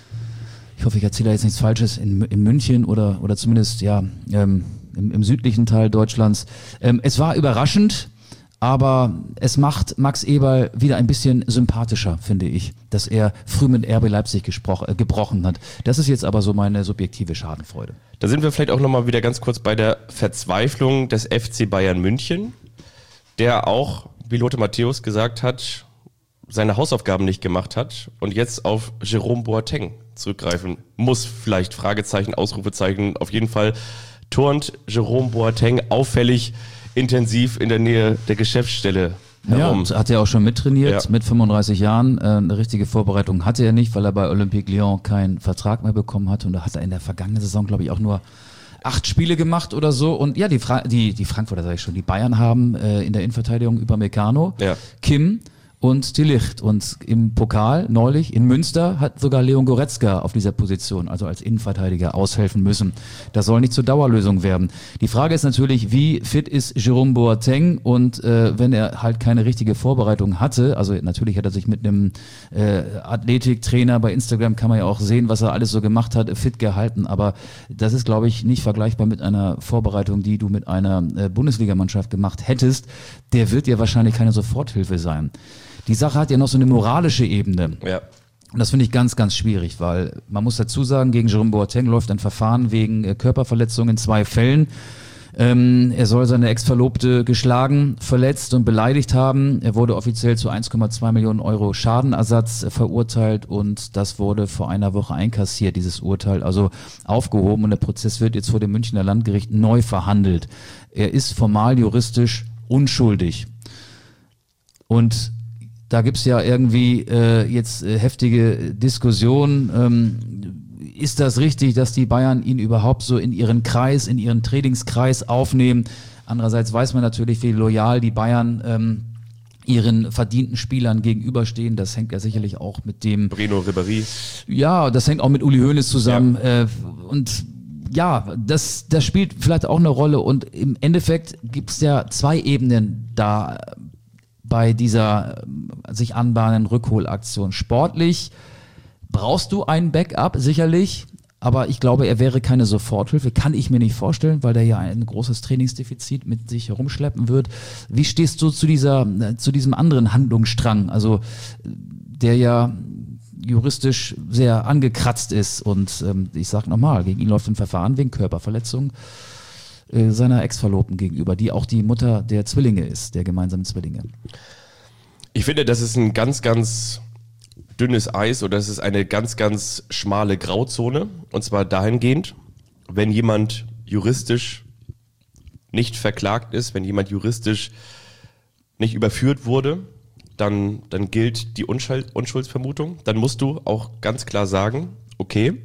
ich hoffe, ich erzähle da jetzt nichts Falsches, in, in München oder, oder zumindest ja ähm, im, im südlichen Teil Deutschlands. Ähm, es war überraschend, aber es macht Max Eberl wieder ein bisschen sympathischer, finde ich, dass er früh mit R B Leipzig gesprochen, äh, gebrochen hat. Das ist jetzt aber so meine subjektive Schadenfreude. Da sind wir vielleicht auch nochmal wieder ganz kurz bei der Verzweiflung des F C Bayern München, der auch, wie Lothar Matthäus gesagt hat, seine Hausaufgaben nicht gemacht hat und jetzt auf Jerome Boateng zurückgreifen muss. Vielleicht Fragezeichen, Ausrufezeichen. Auf jeden Fall turnt Jerome Boateng auffällig intensiv in der Nähe der Geschäftsstelle herum. Ja, hat er auch schon mittrainiert, Ja. mit fünfunddreißig Jahren. Äh, eine richtige Vorbereitung hatte er nicht, weil er bei Olympique Lyon keinen Vertrag mehr bekommen hat. Und da hat er in der vergangenen Saison, glaube ich, auch nur acht Spiele gemacht oder so. Und ja, die, Fra- die, die Frankfurter, sage ich schon, die Bayern haben äh, in der Innenverteidigung über Meccano, Ja. Kim und De Ligt. Und im Pokal neulich in Münster hat sogar Leon Goretzka auf dieser Position, also als Innenverteidiger, aushelfen müssen. Das soll nicht zur Dauerlösung werden. Die Frage ist natürlich, wie fit ist Jerome Boateng? Und äh, wenn er halt keine richtige Vorbereitung hatte, also natürlich hat er sich mit einem äh, Athletiktrainer, bei Instagram kann man ja auch sehen, was er alles so gemacht hat, fit gehalten. Aber das ist, glaube ich, nicht vergleichbar mit einer Vorbereitung, die du mit einer äh, Bundesligamannschaft gemacht hättest. Der wird dir wahrscheinlich keine Soforthilfe sein. Die Sache hat ja noch so eine moralische Ebene. Ja. Und das finde ich ganz, ganz schwierig, weil man muss dazu sagen, gegen Jerome Boateng läuft ein Verfahren wegen äh, Körperverletzung in zwei Fällen. Ähm, er soll seine Ex-Verlobte geschlagen, verletzt und beleidigt haben. Er wurde offiziell zu eins Komma zwei Millionen Euro Schadenersatz äh, verurteilt und das wurde vor einer Woche einkassiert, dieses Urteil, also aufgehoben und der Prozess wird jetzt vor dem Münchner Landgericht neu verhandelt. Er ist formal juristisch unschuldig. Und da gibt's ja irgendwie äh, jetzt äh, heftige Diskussionen. Ähm, ist das richtig, dass die Bayern ihn überhaupt so in ihren Kreis, in ihren Trainingskreis aufnehmen? Andererseits weiß man natürlich, wie loyal die Bayern ähm, ihren verdienten Spielern gegenüberstehen. Das hängt ja sicherlich auch mit dem... Bruno Ribéry. Ja, das hängt auch mit Uli Hoeneß zusammen. Ja. Äh, und ja, das, das spielt vielleicht auch eine Rolle. Und im Endeffekt gibt es ja zwei Ebenen da bei dieser äh, sich anbahnenden Rückholaktion. Sportlich brauchst du ein Backup, sicherlich. Aber ich glaube, er wäre keine Soforthilfe. Kann ich mir nicht vorstellen, weil der ja ein großes Trainingsdefizit mit sich herumschleppen wird. Wie stehst du zu dieser, zu diesem anderen Handlungsstrang? Also, der ja juristisch sehr angekratzt ist. Und ähm, ich sag nochmal, gegen ihn läuft ein Verfahren wegen Körperverletzung äh, seiner Ex-Verlobten gegenüber, die auch die Mutter der Zwillinge ist, der gemeinsamen Zwillinge. Ich finde, das ist ein ganz, ganz dünnes Eis oder es ist eine ganz, ganz schmale Grauzone. Und zwar dahingehend, wenn jemand juristisch nicht verklagt ist, wenn jemand juristisch nicht überführt wurde, dann, dann gilt die Unschuld, Unschuldsvermutung. Dann musst du auch ganz klar sagen, okay,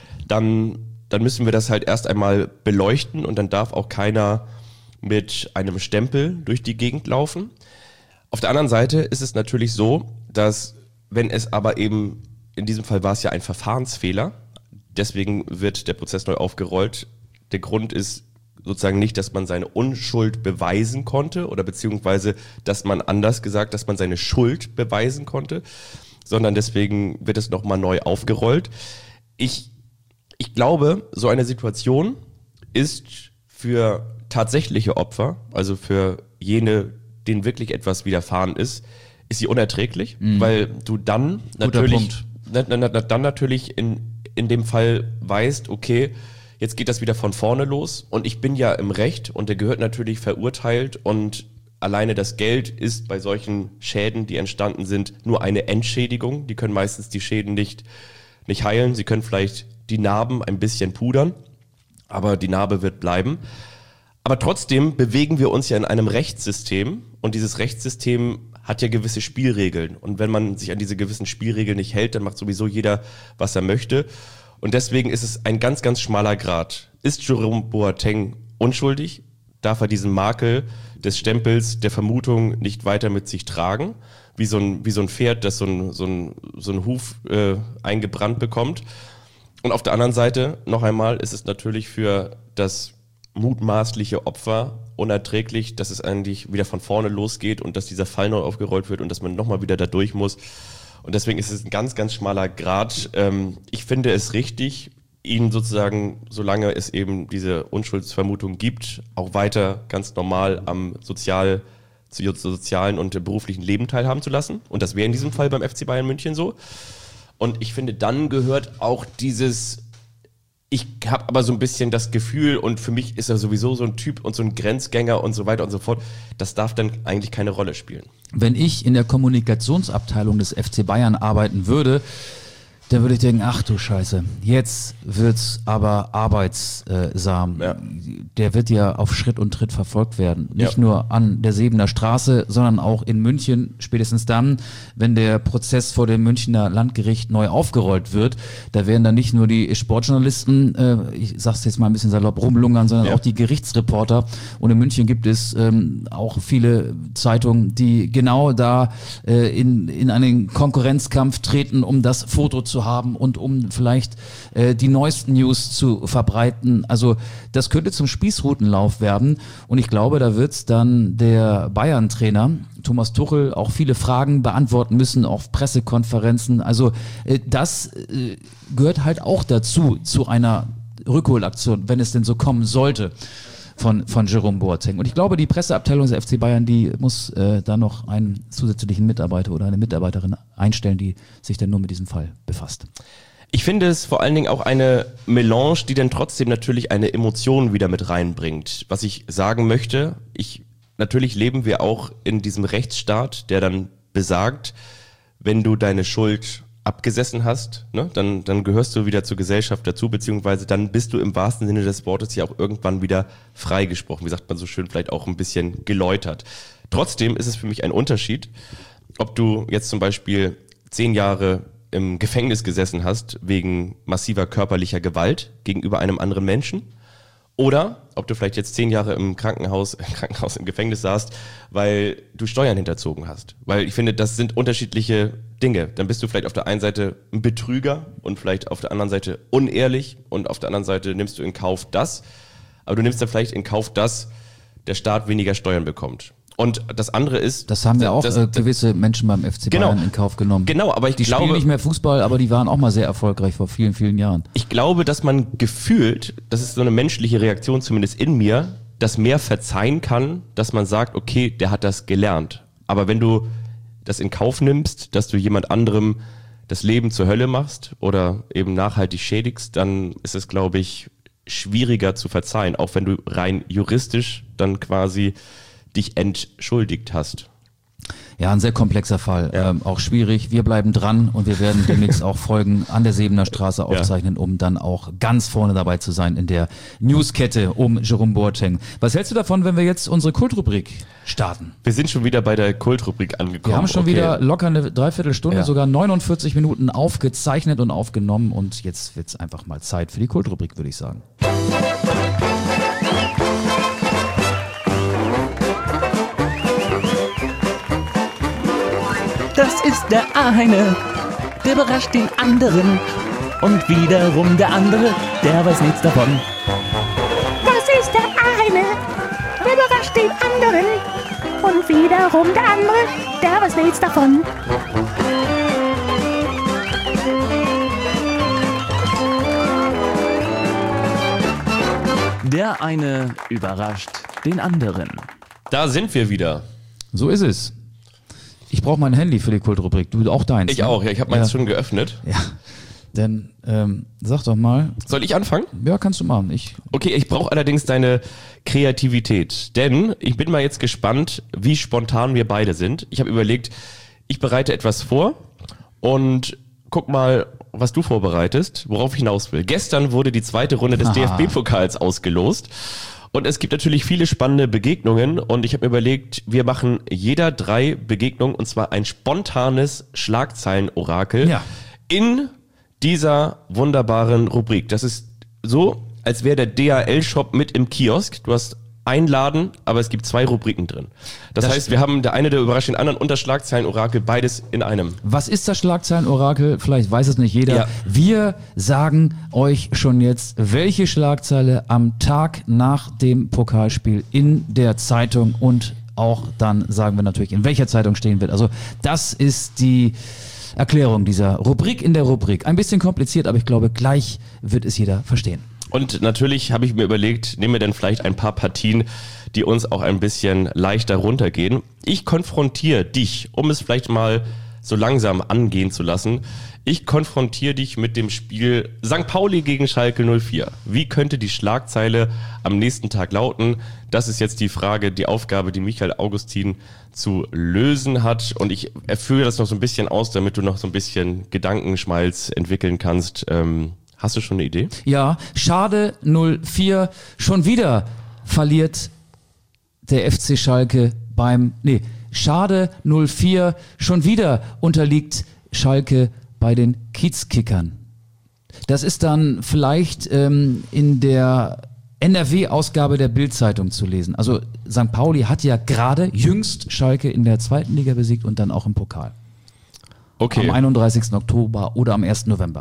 dann, dann müssen wir das halt erst einmal beleuchten und dann darf auch keiner mit einem Stempel durch die Gegend laufen. Auf der anderen Seite ist es natürlich so, dass wenn es aber eben, in diesem Fall war es ja ein Verfahrensfehler, deswegen wird der Prozess neu aufgerollt. Der Grund ist sozusagen nicht, dass man seine Unschuld beweisen konnte oder beziehungsweise, dass man anders gesagt, dass man seine Schuld beweisen konnte, sondern deswegen wird es nochmal neu aufgerollt. Ich, ich glaube, so eine Situation ist für tatsächliche Opfer, also für jene, denen wirklich etwas widerfahren ist, ist sie unerträglich, mhm. weil du dann Guter natürlich, na, na, na, dann natürlich in, in dem Fall weißt, okay, jetzt geht das wieder von vorne los und ich bin ja im Recht und der gehört natürlich verurteilt und alleine das Geld ist bei solchen Schäden, die entstanden sind, nur eine Entschädigung. Die können meistens die Schäden nicht, nicht heilen. Sie können vielleicht die Narben ein bisschen pudern, aber die Narbe wird bleiben. Aber trotzdem bewegen wir uns ja in einem Rechtssystem und dieses Rechtssystem hat ja gewisse Spielregeln. Und wenn man sich an diese gewissen Spielregeln nicht hält, dann macht sowieso jeder, was er möchte. Und deswegen ist es ein ganz, ganz schmaler Grat. Ist Jerome Boateng unschuldig? Darf er diesen Makel des Stempels der Vermutung nicht weiter mit sich tragen? Wie so ein, wie so ein Pferd, das so ein, so ein, so ein Huf äh, eingebrannt bekommt. Und auf der anderen Seite, noch einmal, ist es natürlich für das mutmaßliche Opfer unerträglich, dass es eigentlich wieder von vorne losgeht und dass dieser Fall neu aufgerollt wird und dass man nochmal wieder da durch muss. Und deswegen ist es ein ganz, ganz schmaler Grat. Ähm, ich finde es richtig, ihn sozusagen, solange es eben diese Unschuldsvermutung gibt, auch weiter ganz normal am sozial, sozialen und beruflichen Leben teilhaben zu lassen. Und das wäre in diesem Fall beim F C Bayern München so. Und ich finde, dann gehört auch dieses... Ich habe aber so ein bisschen das Gefühl, und für mich ist er sowieso so ein Typ und so ein Grenzgänger und so weiter und so fort, das darf dann eigentlich keine Rolle spielen. Wenn ich in der Kommunikationsabteilung des F C Bayern arbeiten würde, dann würde ich denken, ach du Scheiße, jetzt wird's aber arbeitsam. Ja. Der wird ja auf Schritt und Tritt verfolgt werden. Nicht ja. nur an der Sebener Straße, sondern auch in München, spätestens dann, wenn der Prozess vor dem Münchner Landgericht neu aufgerollt wird. Da werden dann nicht nur die Sportjournalisten, äh, ich sag's jetzt mal ein bisschen salopp, rumlungern, sondern ja. auch die Gerichtsreporter. Und in München gibt es ähm, auch viele Zeitungen, die genau da äh, in, in einen Konkurrenzkampf treten, um das Foto zu haben und um vielleicht äh, die neuesten News zu verbreiten. Also das könnte zum Spießrutenlauf werden und ich glaube, da wird dann der Bayern-Trainer Thomas Tuchel auch viele Fragen beantworten müssen auf Pressekonferenzen. Also äh, das äh, gehört halt auch dazu, zu einer Rückholaktion, wenn es denn so kommen sollte. Von, von Jerome Boateng. Und ich glaube, die Presseabteilung des F C Bayern, die muss äh, da noch einen zusätzlichen Mitarbeiter oder eine Mitarbeiterin einstellen, die sich dann nur mit diesem Fall befasst. Ich finde es vor allen Dingen auch eine Melange, die dann trotzdem natürlich eine Emotion wieder mit reinbringt. Was ich sagen möchte, ich, natürlich leben wir auch in diesem Rechtsstaat, der dann besagt, wenn du deine Schuld abgesessen hast, ne, dann, dann gehörst du wieder zur Gesellschaft dazu, beziehungsweise dann bist du im wahrsten Sinne des Wortes ja auch irgendwann wieder freigesprochen. Wie sagt man so schön, vielleicht auch ein bisschen geläutert. Trotzdem ist es für mich ein Unterschied, ob du jetzt zum Beispiel zehn Jahre im Gefängnis gesessen hast wegen massiver körperlicher Gewalt gegenüber einem anderen Menschen Oder ob du vielleicht jetzt zehn Jahre im Krankenhaus, im Krankenhaus, im Gefängnis saßt, weil du Steuern hinterzogen hast. Weil ich finde, das sind unterschiedliche Dinge. Dann bist du vielleicht auf der einen Seite ein Betrüger und vielleicht auf der anderen Seite unehrlich und auf der anderen Seite nimmst du in Kauf das. Aber du nimmst dann vielleicht in Kauf, dass der Staat weniger Steuern bekommt. Und das andere ist... Das haben ja auch das, äh, das, gewisse Menschen beim F C genau, Bayern in Kauf genommen. Genau, aber ich die glaube... Die spielen nicht mehr Fußball, aber die waren auch mal sehr erfolgreich vor vielen, vielen Jahren. Ich glaube, dass man gefühlt, das ist so eine menschliche Reaktion zumindest in mir, das mehr verzeihen kann, dass man sagt, okay, der hat das gelernt. Aber wenn du das in Kauf nimmst, dass du jemand anderem das Leben zur Hölle machst oder eben nachhaltig schädigst, dann ist es, glaube ich, schwieriger zu verzeihen, auch wenn du rein juristisch dann quasi dich entschuldigt hast. Ja, ein sehr komplexer Fall, Ja. ähm, auch schwierig. Wir bleiben dran und wir werden demnächst auch Folgen an der Sebener Straße aufzeichnen, um dann auch ganz vorne dabei zu sein in der Newskette um Jerome Boateng. Was hältst du davon, wenn wir jetzt unsere Kultrubrik starten? Wir sind schon wieder bei der Kultrubrik angekommen. Wir haben schon okay. wieder locker eine Dreiviertelstunde, Ja. sogar neunundvierzig Minuten aufgezeichnet und aufgenommen und jetzt wird's einfach mal Zeit für die Kultrubrik, würde ich sagen. Das ist der eine, der überrascht den anderen. Und wiederum der andere, der weiß nichts davon. Das ist der eine, der überrascht den anderen. Und wiederum der andere, der weiß nichts davon. Der eine überrascht den anderen. Da sind wir wieder. So ist es. Ich brauche mein Handy für die Kultrubrik. Du auch deins. Ich ne? auch, ja, ich habe meins Ja. schon geöffnet. Ja, denn ähm, sag doch mal. Soll ich anfangen? Ja, kannst du machen. Ich Okay, ich brauche allerdings deine Kreativität, denn ich bin mal jetzt gespannt, wie spontan wir beide sind. Ich habe überlegt, ich bereite etwas vor und guck mal, was du vorbereitest, worauf ich hinaus will. Gestern wurde die zweite Runde des Aha. D F B-Pokals ausgelost und es gibt natürlich viele spannende Begegnungen und ich habe mir überlegt, wir machen jeder drei Begegnungen und zwar ein spontanes Schlagzeilenorakel Ja. in dieser wunderbaren Rubrik. Das ist so, als wäre der D H L-Shop mit im Kiosk. Du hast einen Laden, aber es gibt zwei Rubriken drin. Das, Das heißt, wir haben der eine, der überrascht den anderen und das Schlagzeilenorakel, beides in einem. Was ist das Schlagzeilenorakel? Vielleicht weiß es nicht jeder. Ja. Wir sagen euch schon jetzt, welche Schlagzeile am Tag nach dem Pokalspiel in der Zeitung und auch dann sagen wir natürlich, in welcher Zeitung stehen wird. Also das ist die Erklärung dieser Rubrik in der Rubrik. Ein bisschen kompliziert, aber ich glaube, gleich wird es jeder verstehen. Und natürlich habe ich mir überlegt, nehmen wir denn vielleicht ein paar Partien, die uns auch ein bisschen leichter runtergehen. Ich konfrontiere dich, um es vielleicht mal so langsam angehen zu lassen. Ich konfrontiere dich mit dem Spiel Sankt Pauli gegen Schalke null vier. Wie könnte die Schlagzeile am nächsten Tag lauten? Das ist jetzt die Frage, die Aufgabe, die Michael Augustin zu lösen hat. Und ich erfülle das noch so ein bisschen aus, damit du noch so ein bisschen Gedankenschmalz entwickeln kannst. Ähm, hast du schon eine Idee? Ja, schade null vier. Schon wieder verliert der F C Schalke beim, nee, schade null vier. Schon wieder unterliegt Schalke bei den Kiezkickern. Das ist dann vielleicht ähm, in der N R W-Ausgabe der Bild-Zeitung zu lesen. Also Sankt Pauli hat ja gerade jüngst Schalke in der zweiten Liga besiegt und dann auch im Pokal. Okay. Am einunddreißigsten Oktober oder am ersten November.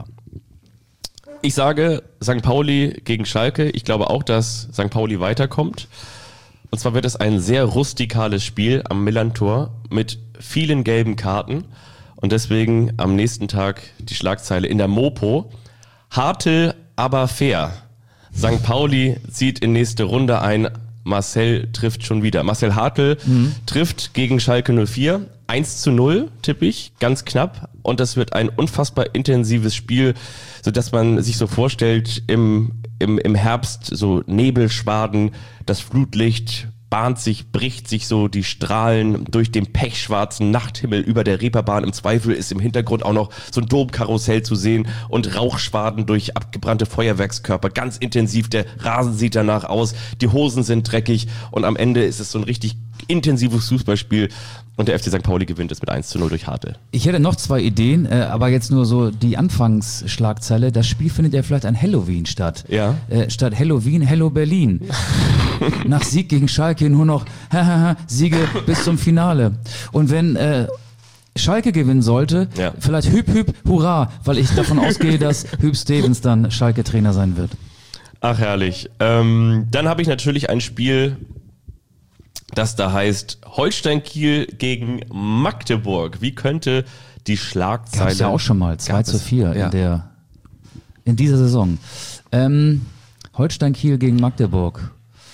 Ich sage Sankt Pauli gegen Schalke. Ich glaube auch, dass Sankt Pauli weiterkommt. Und zwar wird es ein sehr rustikales Spiel am Millantor mit vielen gelben Karten. Und deswegen am nächsten Tag die Schlagzeile in der Mopo. Hartl, aber fair. Sankt Pauli zieht in nächste Runde ein. Marcel trifft schon wieder. Marcel Hartl mhm. trifft gegen Schalke null vier. eins zu null tippe ich, ganz knapp. Und das wird ein unfassbar intensives Spiel, sodass man sich so vorstellt, im, im, im Herbst so Nebelschwaden, das Flutlicht bahnt sich, bricht sich so die Strahlen durch den pechschwarzen Nachthimmel über der Reeperbahn. Im Zweifel ist im Hintergrund auch noch so ein Domkarussell zu sehen und Rauchschwaden durch abgebrannte Feuerwerkskörper. Ganz intensiv, der Rasen sieht danach aus, die Hosen sind dreckig und am Ende ist es so ein richtig intensives Fußballspiel und der F C Sankt Pauli gewinnt es mit eins zu null durch Hartl. Ich hätte noch zwei Ideen, äh, aber jetzt nur so die Anfangsschlagzeile. Das Spiel findet ja vielleicht an Halloween statt. Ja. Äh, statt Halloween, Hello Berlin. Nach Sieg gegen Schalke nur noch Siege bis zum Finale. Und wenn äh, Schalke gewinnen sollte, Ja. vielleicht hüp hüp hurra, weil ich davon ausgehe, dass Hüb Stevens dann Schalke-Trainer sein wird. Ach, herrlich. Ähm, dann habe ich natürlich ein Spiel, das da heißt Holstein Kiel gegen Magdeburg. Wie könnte die Schlagzeile... Gab es ja auch schon mal, zwei Gab zu es, vier ja. in, der, in dieser Saison. Ähm, Holstein Kiel gegen Magdeburg.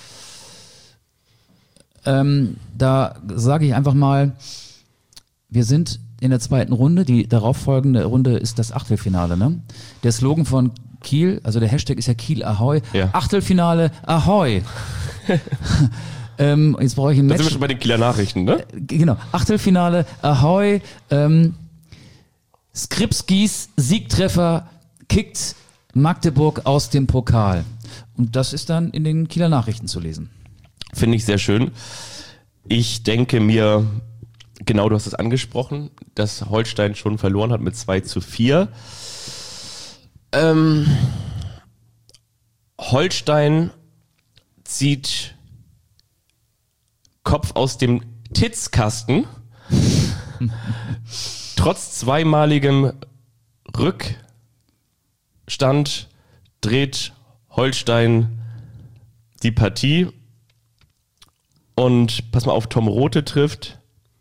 Ähm, da sage ich einfach mal, wir sind in der zweiten Runde, die darauffolgende Runde ist das Achtelfinale. Ne? Der Slogan von Kiel, also der Hashtag ist ja Kiel Ahoi, Ja. Achtelfinale Ahoi. ähm, jetzt brauche ich ein Da Match. sind wir schon bei den Kieler Nachrichten, ne? Genau, Achtelfinale, Ahoi, ähm, Skripskis Siegtreffer kickt Magdeburg aus dem Pokal. Und das ist dann in den Kieler Nachrichten zu lesen. Finde ich sehr schön. Ich denke mir, genau, du hast es angesprochen, dass Holstein schon verloren hat mit zwei zu vier. Ähm, Holstein zieht Kopf aus dem Titzkasten. Trotz zweimaligem Rückstand dreht Holstein die Partie. Und pass mal auf, Tom Rothe trifft.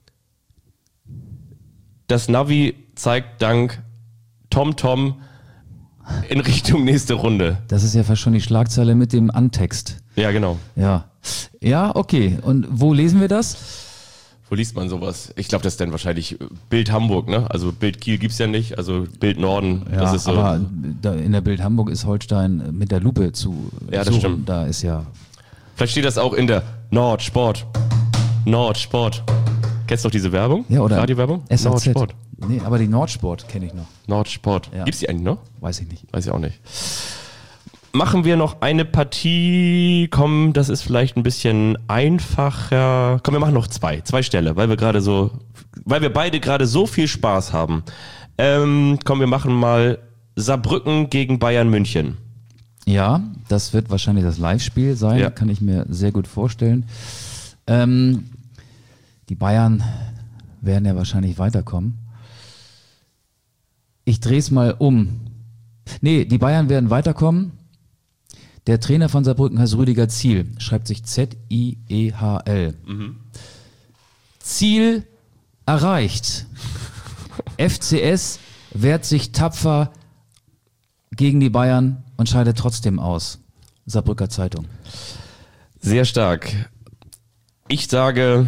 Das Navi zeigt dank Tom Tom in Richtung nächste Runde. Das ist ja fast schon die Schlagzeile mit dem Antext. Ja, genau. Ja. Ja, okay. Und wo lesen wir das? Wo liest man sowas? Ich glaube, das ist dann wahrscheinlich Bild Hamburg, ne? Also Bild Kiel gibt's ja nicht, also Bild Norden, Ja, das ist so. aber da in der Bild Hamburg ist Holstein mit der Lupe zu Ja, das suchen. stimmt. Da ist ja... Vielleicht steht das auch in der Nordsport. Nordsport. Kennst du noch diese Werbung? Ja, oder Radiowerbung? S A Z. Nordsport. Nee, aber die Nordsport kenne ich noch. Nordsport. Ja. Gibt's die eigentlich noch? Weiß ich nicht. Weiß ich auch nicht. Machen wir noch eine Partie. Komm, das ist vielleicht ein bisschen einfacher. Komm, wir machen noch zwei. Zwei Stelle, weil wir gerade so, weil wir beide gerade so viel Spaß haben. Ähm, komm, wir machen mal Saarbrücken gegen Bayern München. Ja, das wird wahrscheinlich das Live-Spiel sein, Ja. kann ich mir sehr gut vorstellen. Ähm, die Bayern werden ja wahrscheinlich weiterkommen. Ich drehe es mal um. Nee, die Bayern werden weiterkommen. Der Trainer von Saarbrücken heißt Rüdiger Ziel, schreibt sich Z I E H L. Ziel erreicht. F C S wehrt sich tapfer gegen die Bayern und scheidet trotzdem aus. Saarbrücker Zeitung. Sehr stark. Ich sage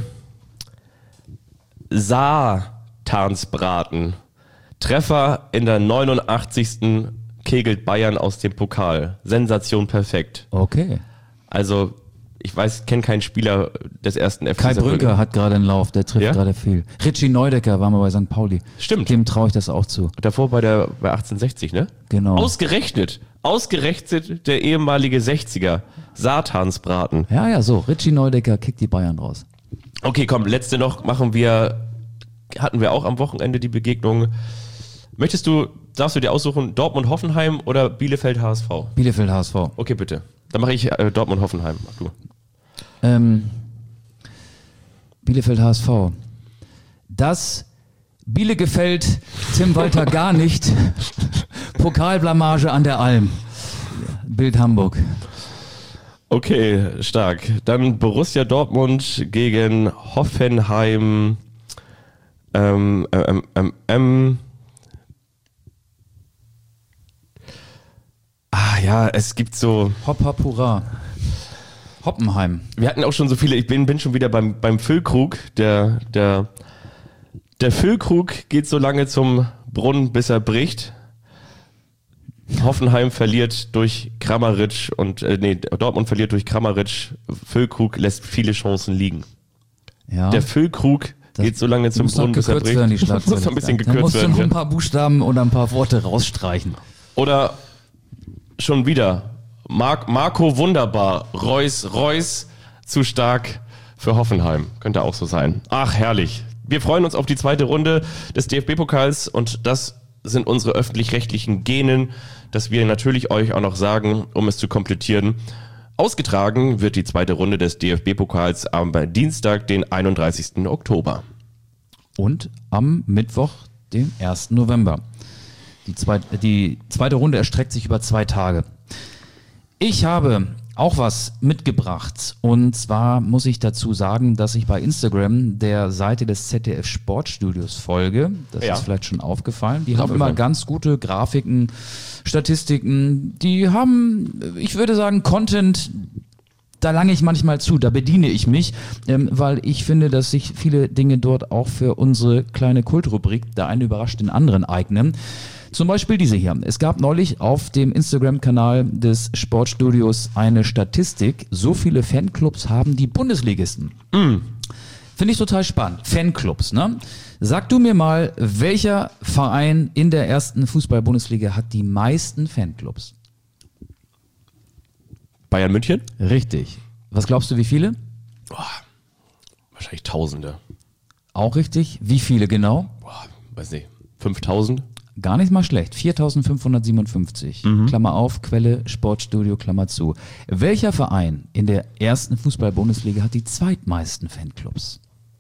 Satansbraten. Treffer in der neunundachtzigsten kegelt Bayern aus dem Pokal. Sensation perfekt. Okay. Also, ich weiß, kenne keinen Spieler des ersten F C Kai Saarbrücken. Brünker hat gerade einen Lauf, der trifft Ja? gerade viel. Richie Neudecker war mal bei Sankt Pauli. Stimmt. Dem traue ich das auch zu. Davor bei der bei achtzehnhundertsechzig, ne? Genau. Ausgerechnet. Ausgerechnet der ehemalige sechziger. Satansbraten. Ja, ja, so. Richie Neudecker kickt die Bayern raus. Okay, komm, letzte noch machen wir, hatten wir auch am Wochenende die Begegnung. Möchtest du, darfst du dir aussuchen, Dortmund-Hoffenheim oder Bielefeld-H S V? Bielefeld H S V. Okay, bitte. Dann mache ich äh, Dortmund-Hoffenheim. Mach du. Ähm, Bielefeld H S V. Das Biele gefällt Tim Walter gar nicht. Pokalblamage an der Alm. Bild Hamburg. Okay, stark. Dann Borussia Dortmund gegen Hoffenheim. Ähm, ähm, ähm, ähm. Ah ja, es gibt so. Hopp, hopp, hurra. Hoppenheim. Wir hatten auch schon so viele. Ich bin, bin schon wieder beim, beim Füllkrug. Der, der, der Füllkrug geht so lange zum Brunnen, bis er bricht. Hoffenheim verliert durch Kramaric und äh, nee, Dortmund verliert durch Kramaric. Füllkrug lässt viele Chancen liegen. Ja. Der Füllkrug Das geht so lange zum muss noch Brunnen, bis er gekürzt bricht. werden, die Schlagzeile. Muss noch ein bisschen Da gekürzt musst du werden. noch ein Ja. paar Buchstaben oder ein paar Worte rausstreichen. Oder schon wieder Marc, Marco Wunderbar, Reus, Reus zu stark Für Hoffenheim. Könnte auch so sein. Ach, herrlich. Wir freuen uns auf die zweite Runde des D F B-Pokals und das sind unsere öffentlich-rechtlichen Genen, dass wir natürlich euch auch noch sagen, um es zu komplettieren. Ausgetragen wird die zweite Runde des D F B-Pokals am Dienstag, den einunddreißigsten Oktober. Und am Mittwoch, den ersten November. Die zweite, die zweite Runde erstreckt sich über zwei Tage. Ich habe auch was mitgebracht. Und zwar muss ich dazu sagen, dass ich bei Instagram der Seite des Z D F Sportstudios folge. Das Ja. ist vielleicht schon aufgefallen. Die Ist haben immer aufgefallen. ganz gute Grafiken, Statistiken. Die haben, ich würde sagen, Content. Da lange ich manchmal zu, da bediene ich mich, ähm, weil ich finde, dass sich viele Dinge dort auch für unsere kleine Kultrubrik, der eine überrascht den anderen, eignen. Zum Beispiel diese hier. Es gab neulich auf dem Instagram-Kanal des Sportstudios eine Statistik. So viele Fanclubs haben die Bundesligisten. Mm. Finde ich total spannend. Fanclubs, ne? Sag du mir mal, welcher Verein in der ersten Fußball-Bundesliga hat die meisten Fanclubs? Bayern München? Richtig. Was glaubst du, wie viele? Boah, wahrscheinlich Tausende. Auch richtig. Wie viele genau? Boah, weiß nicht. fünftausend? Gar nicht mal schlecht. viertausendfünfhundertsiebenundfünfzig. Klammer auf, Quelle, Sportstudio, Klammer zu. Welcher Verein in der ersten Fußball-Bundesliga hat die zweitmeisten Fanclubs?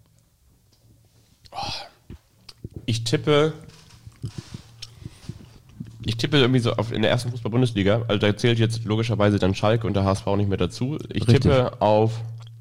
Ich tippe. Ich tippe irgendwie so auf in der ersten Fußball-Bundesliga. Also da zählt jetzt logischerweise dann Schalke und der H S V nicht mehr dazu. Ich Richtig. tippe auf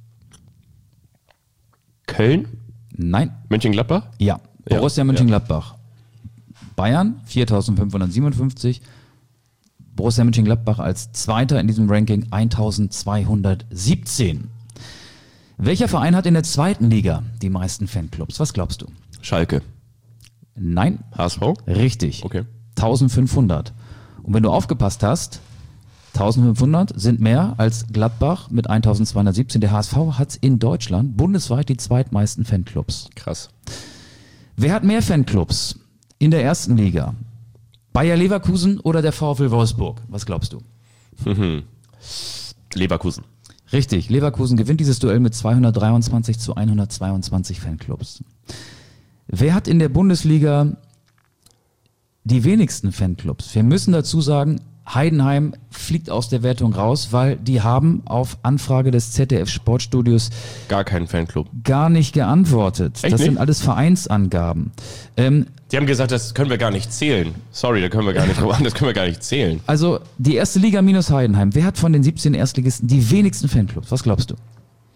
Köln, Nein. Mönchengladbach. Ja. Ja, Borussia Mönchengladbach. Bayern viertausendfünfhundertsiebenundfünfzig. Borussia Mönchengladbach als Zweiter in diesem Ranking eintausendzweihundertsiebzehn. Welcher Verein hat in der zweiten Liga die meisten Fanclubs? Was glaubst du? Schalke. Nein. H S V? Richtig. Okay. eintausendfünfhundert. Und wenn du aufgepasst hast, eintausendfünfhundert sind mehr als Gladbach mit eintausendzweihundertsiebzehn. Der H S V hat in Deutschland bundesweit die zweitmeisten Fanclubs. Krass. Wer hat mehr Fanclubs in der ersten Liga? Bayer Leverkusen oder der VfL Wolfsburg? Was glaubst du? Leverkusen. Richtig, Leverkusen gewinnt dieses Duell mit zweihundertdreiundzwanzig zu hundertzweiundzwanzig Fanclubs. Wer hat in der Bundesliga die wenigsten Fanclubs? Wir müssen dazu sagen, Heidenheim fliegt aus der Wertung raus, weil die haben auf Anfrage des Z D F Sportstudios Gar keinen Fanclub. gar nicht geantwortet. Echt das nicht? sind alles Vereinsangaben. Ähm, Die haben gesagt, das können wir gar nicht zählen. Sorry, da können wir gar nicht drauf an, das können wir gar nicht zählen. also die erste Liga minus Heidenheim. Wer hat von den siebzehn Erstligisten die wenigsten Fanclubs? Was glaubst du?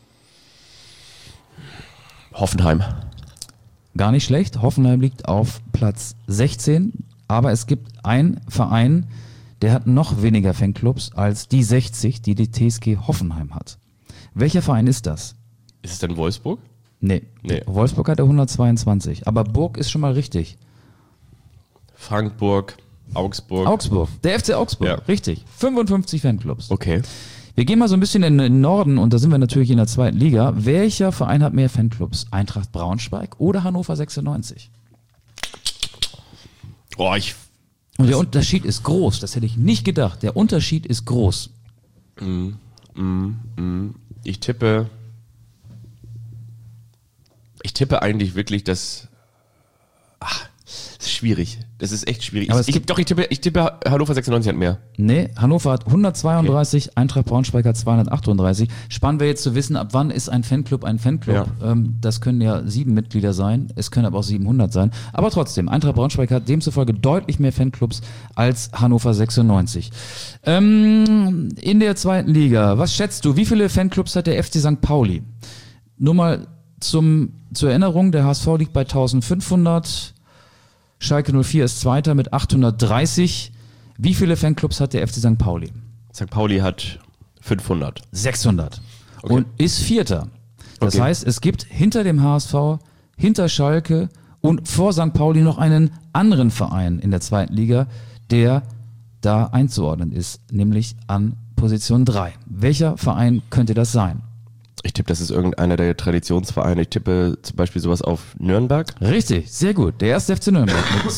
Hoffenheim. Gar nicht schlecht. Hoffenheim liegt auf Platz sechzehn. Aber es gibt einen Verein, der hat noch weniger Fanclubs als die sechzig, die die T S G Hoffenheim hat. Welcher Verein ist das? Ist es denn Wolfsburg? Nee. Nee. Wolfsburg hat er hundertzweiundzwanzig. Aber Burg ist schon mal richtig. Frankfurt, Augsburg. Augsburg. Der F C Augsburg. Ja. Richtig. fünfundfünfzig Fanclubs. Okay. Wir gehen mal so ein bisschen in den Norden und da sind wir natürlich in der zweiten Liga. Welcher Verein hat mehr Fanclubs? Eintracht Braunschweig oder Hannover sechsundneunzig? Oh, ich. Und der Unterschied ist groß. Das hätte ich nicht gedacht. Der Unterschied ist groß. Ich tippe. Ich tippe eigentlich wirklich, dass. Ach, das ist schwierig. Das ist echt schwierig. Aber es ich, gibt- doch, ich tippe, ich tippe, Hannover sechsundneunzig hat mehr. Nee, Hannover hat hundertzweiunddreißig, Eintracht Braunschweig hat zweihundertachtunddreißig. Spannend wäre jetzt zu wissen, ab wann ist ein Fanclub ein Fanclub. Ähm, das können ja sieben Mitglieder sein, es können aber auch siebenhundert sein. Aber trotzdem, Eintracht Braunschweig hat demzufolge deutlich mehr Fanclubs als Hannover sechsundneunzig. Ähm, in der zweiten Liga, was schätzt du, wie viele Fanclubs hat der F C Sankt Pauli? Nur mal zum, zur Erinnerung, der H S V liegt bei eintausendfünfhundert, Schalke null vier ist Zweiter mit achthundertdreißig. Wie viele Fanclubs hat der F C Sankt Pauli? Sankt Pauli hat fünfhundert. sechshundert. Okay. Und ist Vierter. Das Okay. heißt, es gibt hinter dem H S V, hinter Schalke und vor Sankt Pauli noch einen anderen Verein in der zweiten Liga, der da einzuordnen ist, nämlich an Position drei. Welcher Verein könnte das sein? Ich tippe, das ist irgendeiner der Traditionsvereine. Ich tippe zum Beispiel sowas auf Nürnberg. Richtig, sehr gut. Der erste F C Nürnberg mit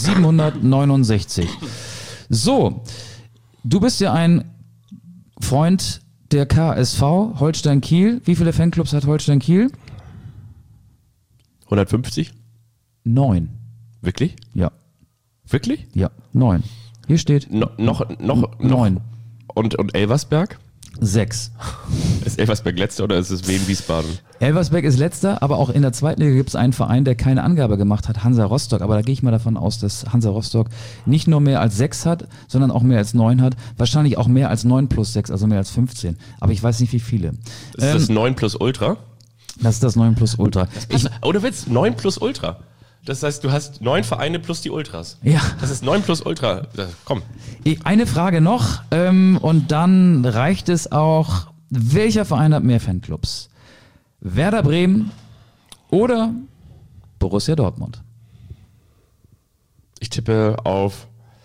siebenhundertneunundsechzig. So, du bist ja ein Freund der K S V, Holstein Kiel. Wie viele Fanclubs hat Holstein Kiel? hundertfünfzig? Neun. Wirklich? Ja, Wirklich? ja, neun. Hier steht No, noch, noch, neun. noch. Und, und Elversberg? Sechs. Ist Elversberg letzter oder ist es Wien Wiesbaden? Elversberg ist letzter, aber auch in der zweiten Liga gibt es einen Verein, der keine Angabe gemacht hat, Hansa Rostock. Aber da gehe ich mal davon aus, dass Hansa Rostock nicht nur mehr als sechs hat, sondern auch mehr als neun hat. Wahrscheinlich auch mehr als neun plus sechs, also mehr als fünfzehn. Aber ich weiß nicht, wie viele. Ist Ähm, das neun plus Ultra? das ist das neun plus Ultra. Ich, Oder willst du neun plus Ultra? Das heißt, du hast neun Vereine plus die Ultras. Ja. Das ist neun plus Ultra. Das, komm. Eine Frage noch ähm, und dann reicht es auch. Welcher Verein hat mehr Fanclubs? Werder Bremen oder Borussia Dortmund? Ich tippe auf.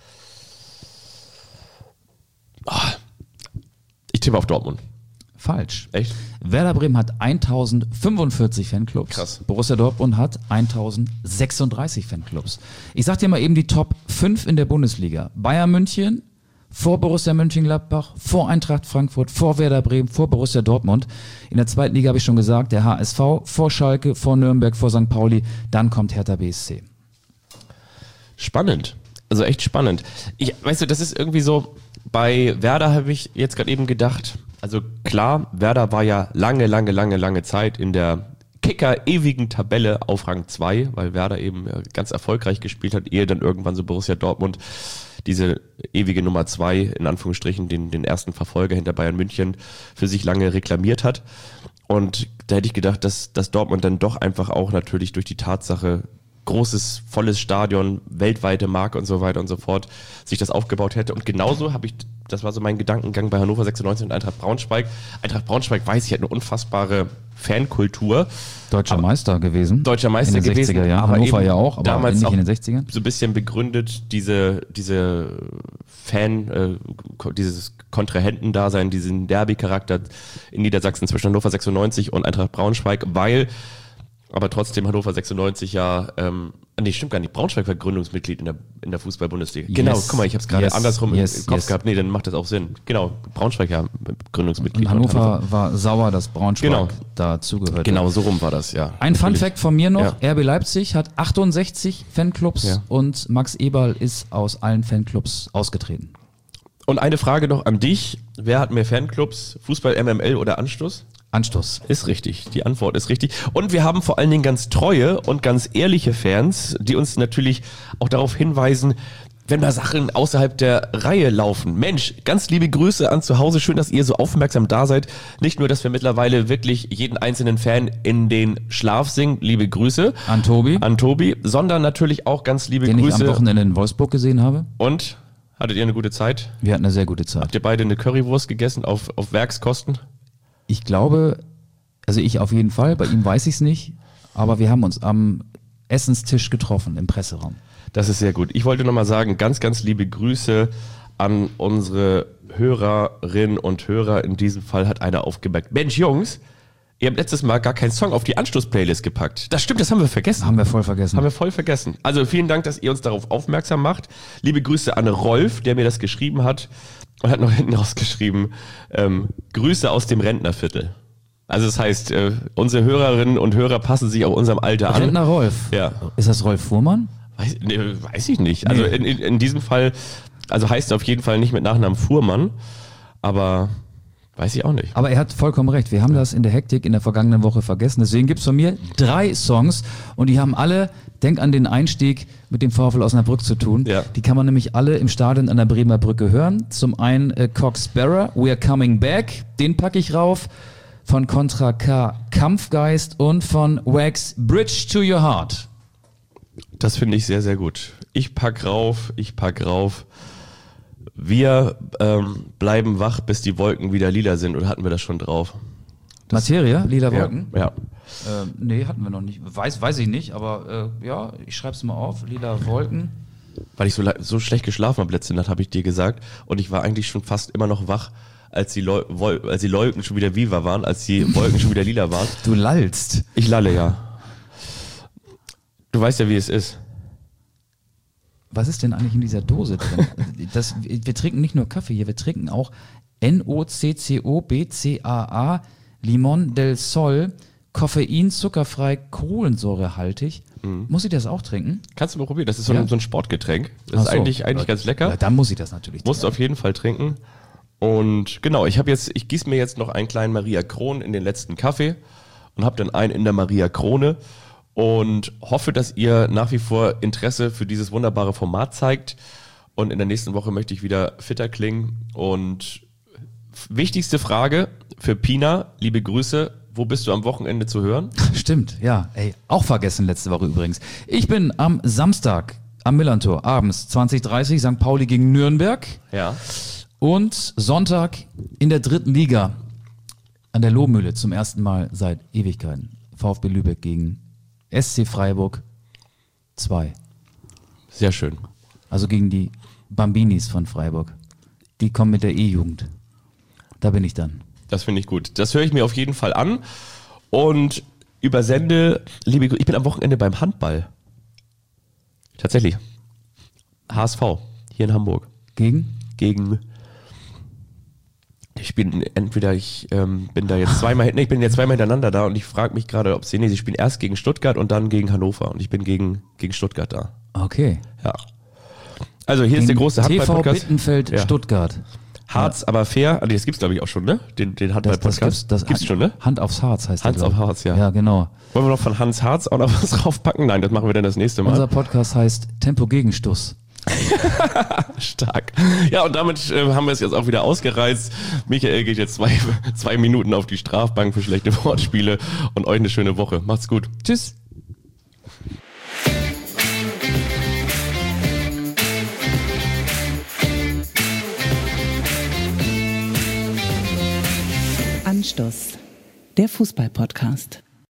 Ah, ich tippe auf Dortmund. Falsch. Echt? Werder Bremen hat tausendfünfundvierzig Fanclubs. Krass. Borussia Dortmund hat tausendsechsunddreißig Fanclubs. Ich sag dir mal eben die Top fünf in der Bundesliga. Bayern München, vor Borussia Mönchengladbach, vor Eintracht Frankfurt, vor Werder Bremen, vor Borussia Dortmund. In der zweiten Liga habe ich schon gesagt, der H S V, vor Schalke, vor Nürnberg, vor Sankt Pauli, dann kommt Hertha B S C. Spannend. Also echt spannend. Ich, weißt du, das ist irgendwie so, bei Werder habe ich jetzt gerade eben gedacht, also klar, Werder war ja lange, lange, lange, lange Zeit in der Kicker-ewigen Tabelle auf Rang zwei, weil Werder eben ganz erfolgreich gespielt hat, ehe dann irgendwann so Borussia Dortmund diese ewige Nummer zwei, in Anführungsstrichen, den, den ersten Verfolger hinter Bayern München für sich lange reklamiert hat. Und da hätte ich gedacht, dass, dass Dortmund dann doch einfach auch natürlich durch die Tatsache, großes, volles Stadion, weltweite Marke und so weiter und so fort, sich das aufgebaut hätte. Und genauso habe ich, das war so mein Gedankengang bei Hannover sechsundneunzig und Eintracht Braunschweig. Eintracht Braunschweig weiß ich, hat eine unfassbare Fankultur. Deutscher Aber- Meister gewesen. Deutscher Meister in den gewesen, sechziger Jahren. aber Hannover eben ja auch, aber damals nicht auch in den sechzigern. so ein bisschen begründet, diese, diese Fan, äh, ko- dieses Kontrahentendasein, diesen Derby-Charakter in Niedersachsen zwischen Hannover sechsundneunzig und Eintracht Braunschweig, weil aber trotzdem Hannover sechsundneunzig ja, ähm, nee, stimmt gar nicht, Braunschweig war Gründungsmitglied in der, in der Fußball-Bundesliga. Yes. Genau, guck mal, ich habe es gerade Yes. andersrum Yes. im Kopf Yes. gehabt. Nee, dann macht das auch Sinn. Genau, Braunschweig ja Gründungsmitglied. Und Hannover war sauer, dass Braunschweig Genau. dazugehört. Genau, so rum war das, ja. Ein Fun Fact von mir noch, Ja. R B Leipzig hat achtundsechzig Fanclubs Ja. und Max Eberl ist aus allen Fanclubs ausgetreten. Und eine Frage noch an dich. Wer hat mehr Fanclubs? Fußball, M M L oder Anstoß? Anstoß. Ist richtig. Die Antwort ist richtig. Und wir haben vor allen Dingen ganz treue und ganz ehrliche Fans, die uns natürlich auch darauf hinweisen, wenn mal Sachen außerhalb der Reihe laufen. Mensch, ganz liebe Grüße an zu Hause. Schön, dass ihr so aufmerksam da seid. Nicht nur, dass wir mittlerweile wirklich jeden einzelnen Fan in den Schlaf singen. Liebe Grüße An Tobi, an Tobi, sondern natürlich auch ganz liebe den ich am Grüße. Wochenende in Wolfsburg gesehen habe. Und hattet ihr eine gute Zeit? Wir hatten eine sehr gute Zeit. Habt ihr beide eine Currywurst gegessen auf, auf Werkskosten? Ich glaube, also ich auf jeden Fall, bei ihm weiß ich es nicht, aber wir haben uns am Essenstisch getroffen im Presseraum. Das ist sehr gut. Ich wollte nochmal sagen, ganz, ganz liebe Grüße an unsere Hörerinnen und Hörer. In diesem Fall hat einer aufgemerkt, Mensch Jungs, ihr habt letztes Mal gar keinen Song auf die Anstoß-Playlist gepackt. Das stimmt, das haben wir vergessen. Haben wir voll vergessen. Haben wir voll vergessen. Also vielen Dank, dass ihr uns darauf aufmerksam macht. Liebe Grüße an Rolf, der mir das geschrieben hat und hat noch hinten rausgeschrieben, ähm, Grüße aus dem Rentnerviertel. Also das heißt, äh, unsere Hörerinnen und Hörer passen sich auch unserem Alter an. Rentner Rolf. Ja. Ist das Rolf Fuhrmann? Weiß, nee, weiß ich nicht. Also in, in, in diesem Fall, also heißt er auf jeden Fall nicht mit Nachnamen Fuhrmann, aber weiß ich auch nicht. Aber er hat vollkommen recht. Wir haben das in der Hektik in der vergangenen Woche vergessen. Deswegen gibt's von mir drei Songs und die haben alle, denk an den Einstieg mit dem VfL Osnabrück zu tun. Ja. Die kann man nämlich alle im Stadion an der Bremer Brücke hören. Zum einen äh, Cox Sparrow, We're Coming Back, den packe ich rauf. Von Contra K, Kampfgeist und von Wax, Bridge to Your Heart. Das finde ich sehr, sehr gut. Ich pack rauf, ich pack rauf. Wir ähm, bleiben wach, bis die Wolken wieder lila sind. Oder hatten wir das schon drauf? Materie, Lila Wolken? Ja. ja. Ähm, nee, hatten wir noch nicht. Weiß, weiß ich nicht, aber äh, ja, ich schreib's mal auf. Lila Wolken. Weil ich so, le- so schlecht geschlafen habe letzte Nacht, habe ich dir gesagt. Und ich war eigentlich schon fast immer noch wach, als die, Leu- Wol- als die Wolken schon wieder viva waren, als die Wolken schon wieder lila waren. Du lallst. Ich lalle, ja. Du weißt ja, wie es ist. Was ist denn eigentlich in dieser Dose drin? Das, wir trinken nicht nur Kaffee hier, wir trinken auch N O C C O B C A A, Limon del Sol, Koffein, zuckerfrei, kohlensäurehaltig. Mhm. Muss ich das auch trinken? Kannst du mal probieren. Das ist so, Ja? ein, so ein Sportgetränk. Das Ach ist so. eigentlich, eigentlich ganz lecker. Ja, dann muss ich das natürlich Musst du auf jeden Fall trinken. Und genau, ich habe jetzt, ich gieße mir jetzt noch einen kleinen Maria Kron in den letzten Kaffee und habe dann einen in der Maria Krone und hoffe, dass ihr nach wie vor Interesse für dieses wunderbare Format zeigt. Und in der nächsten Woche möchte ich wieder fitter klingen. Und wichtigste Frage für Pina, liebe Grüße, wo bist du am Wochenende zu hören? Stimmt, ja. Ey, auch vergessen letzte Woche übrigens. Ich bin am Samstag am Millantor abends zwanzig Uhr dreißig Sankt Pauli gegen Nürnberg. Ja. Und Sonntag in der dritten Liga an der Lohmühle zum ersten Mal seit Ewigkeiten. VfB Lübeck gegen S C Freiburg zwei. Sehr schön. Also gegen die Bambinis von Freiburg. Die kommen mit der E-Jugend. Da bin ich dann. Das finde ich gut. Das höre ich mir auf jeden Fall an. Und übersende, liebe Grüße, ich bin am Wochenende beim Handball. Tatsächlich. H S V, hier in Hamburg. Gegen? Gegen, ich bin entweder, ich ähm, bin da jetzt zweimal, nee, ich bin jetzt zweimal hintereinander da und ich frage mich gerade, ob sie, nee, sie spielen erst gegen Stuttgart und dann gegen Hannover und ich bin gegen, gegen Stuttgart da. Okay. Ja. Also hier ist der große T V Handball-Podcast. Bittenfeld, Ja. Stuttgart. Harz, aber fair. Ah, nee, das gibt's glaube ich auch schon, ne? Den, den Das, das Handball-Podcast. gibt's, das gibt's schon, ne? Hand aufs Harz heißt Hans der, auf glaub ich. Harz, ja. Ja, genau. Wollen wir noch von Hans Harz auch noch was draufpacken? Nein, das machen wir dann das nächste Mal. Unser Podcast heißt Tempo Gegenstoß. Stark. Ja, und damit äh, haben wir es jetzt auch wieder ausgereizt. Michael geht jetzt zwei, zwei Minuten auf die Strafbank für schlechte Wortspiele und euch eine schöne Woche. Macht's gut. Tschüss. Anstoß, der Fußball-Podcast.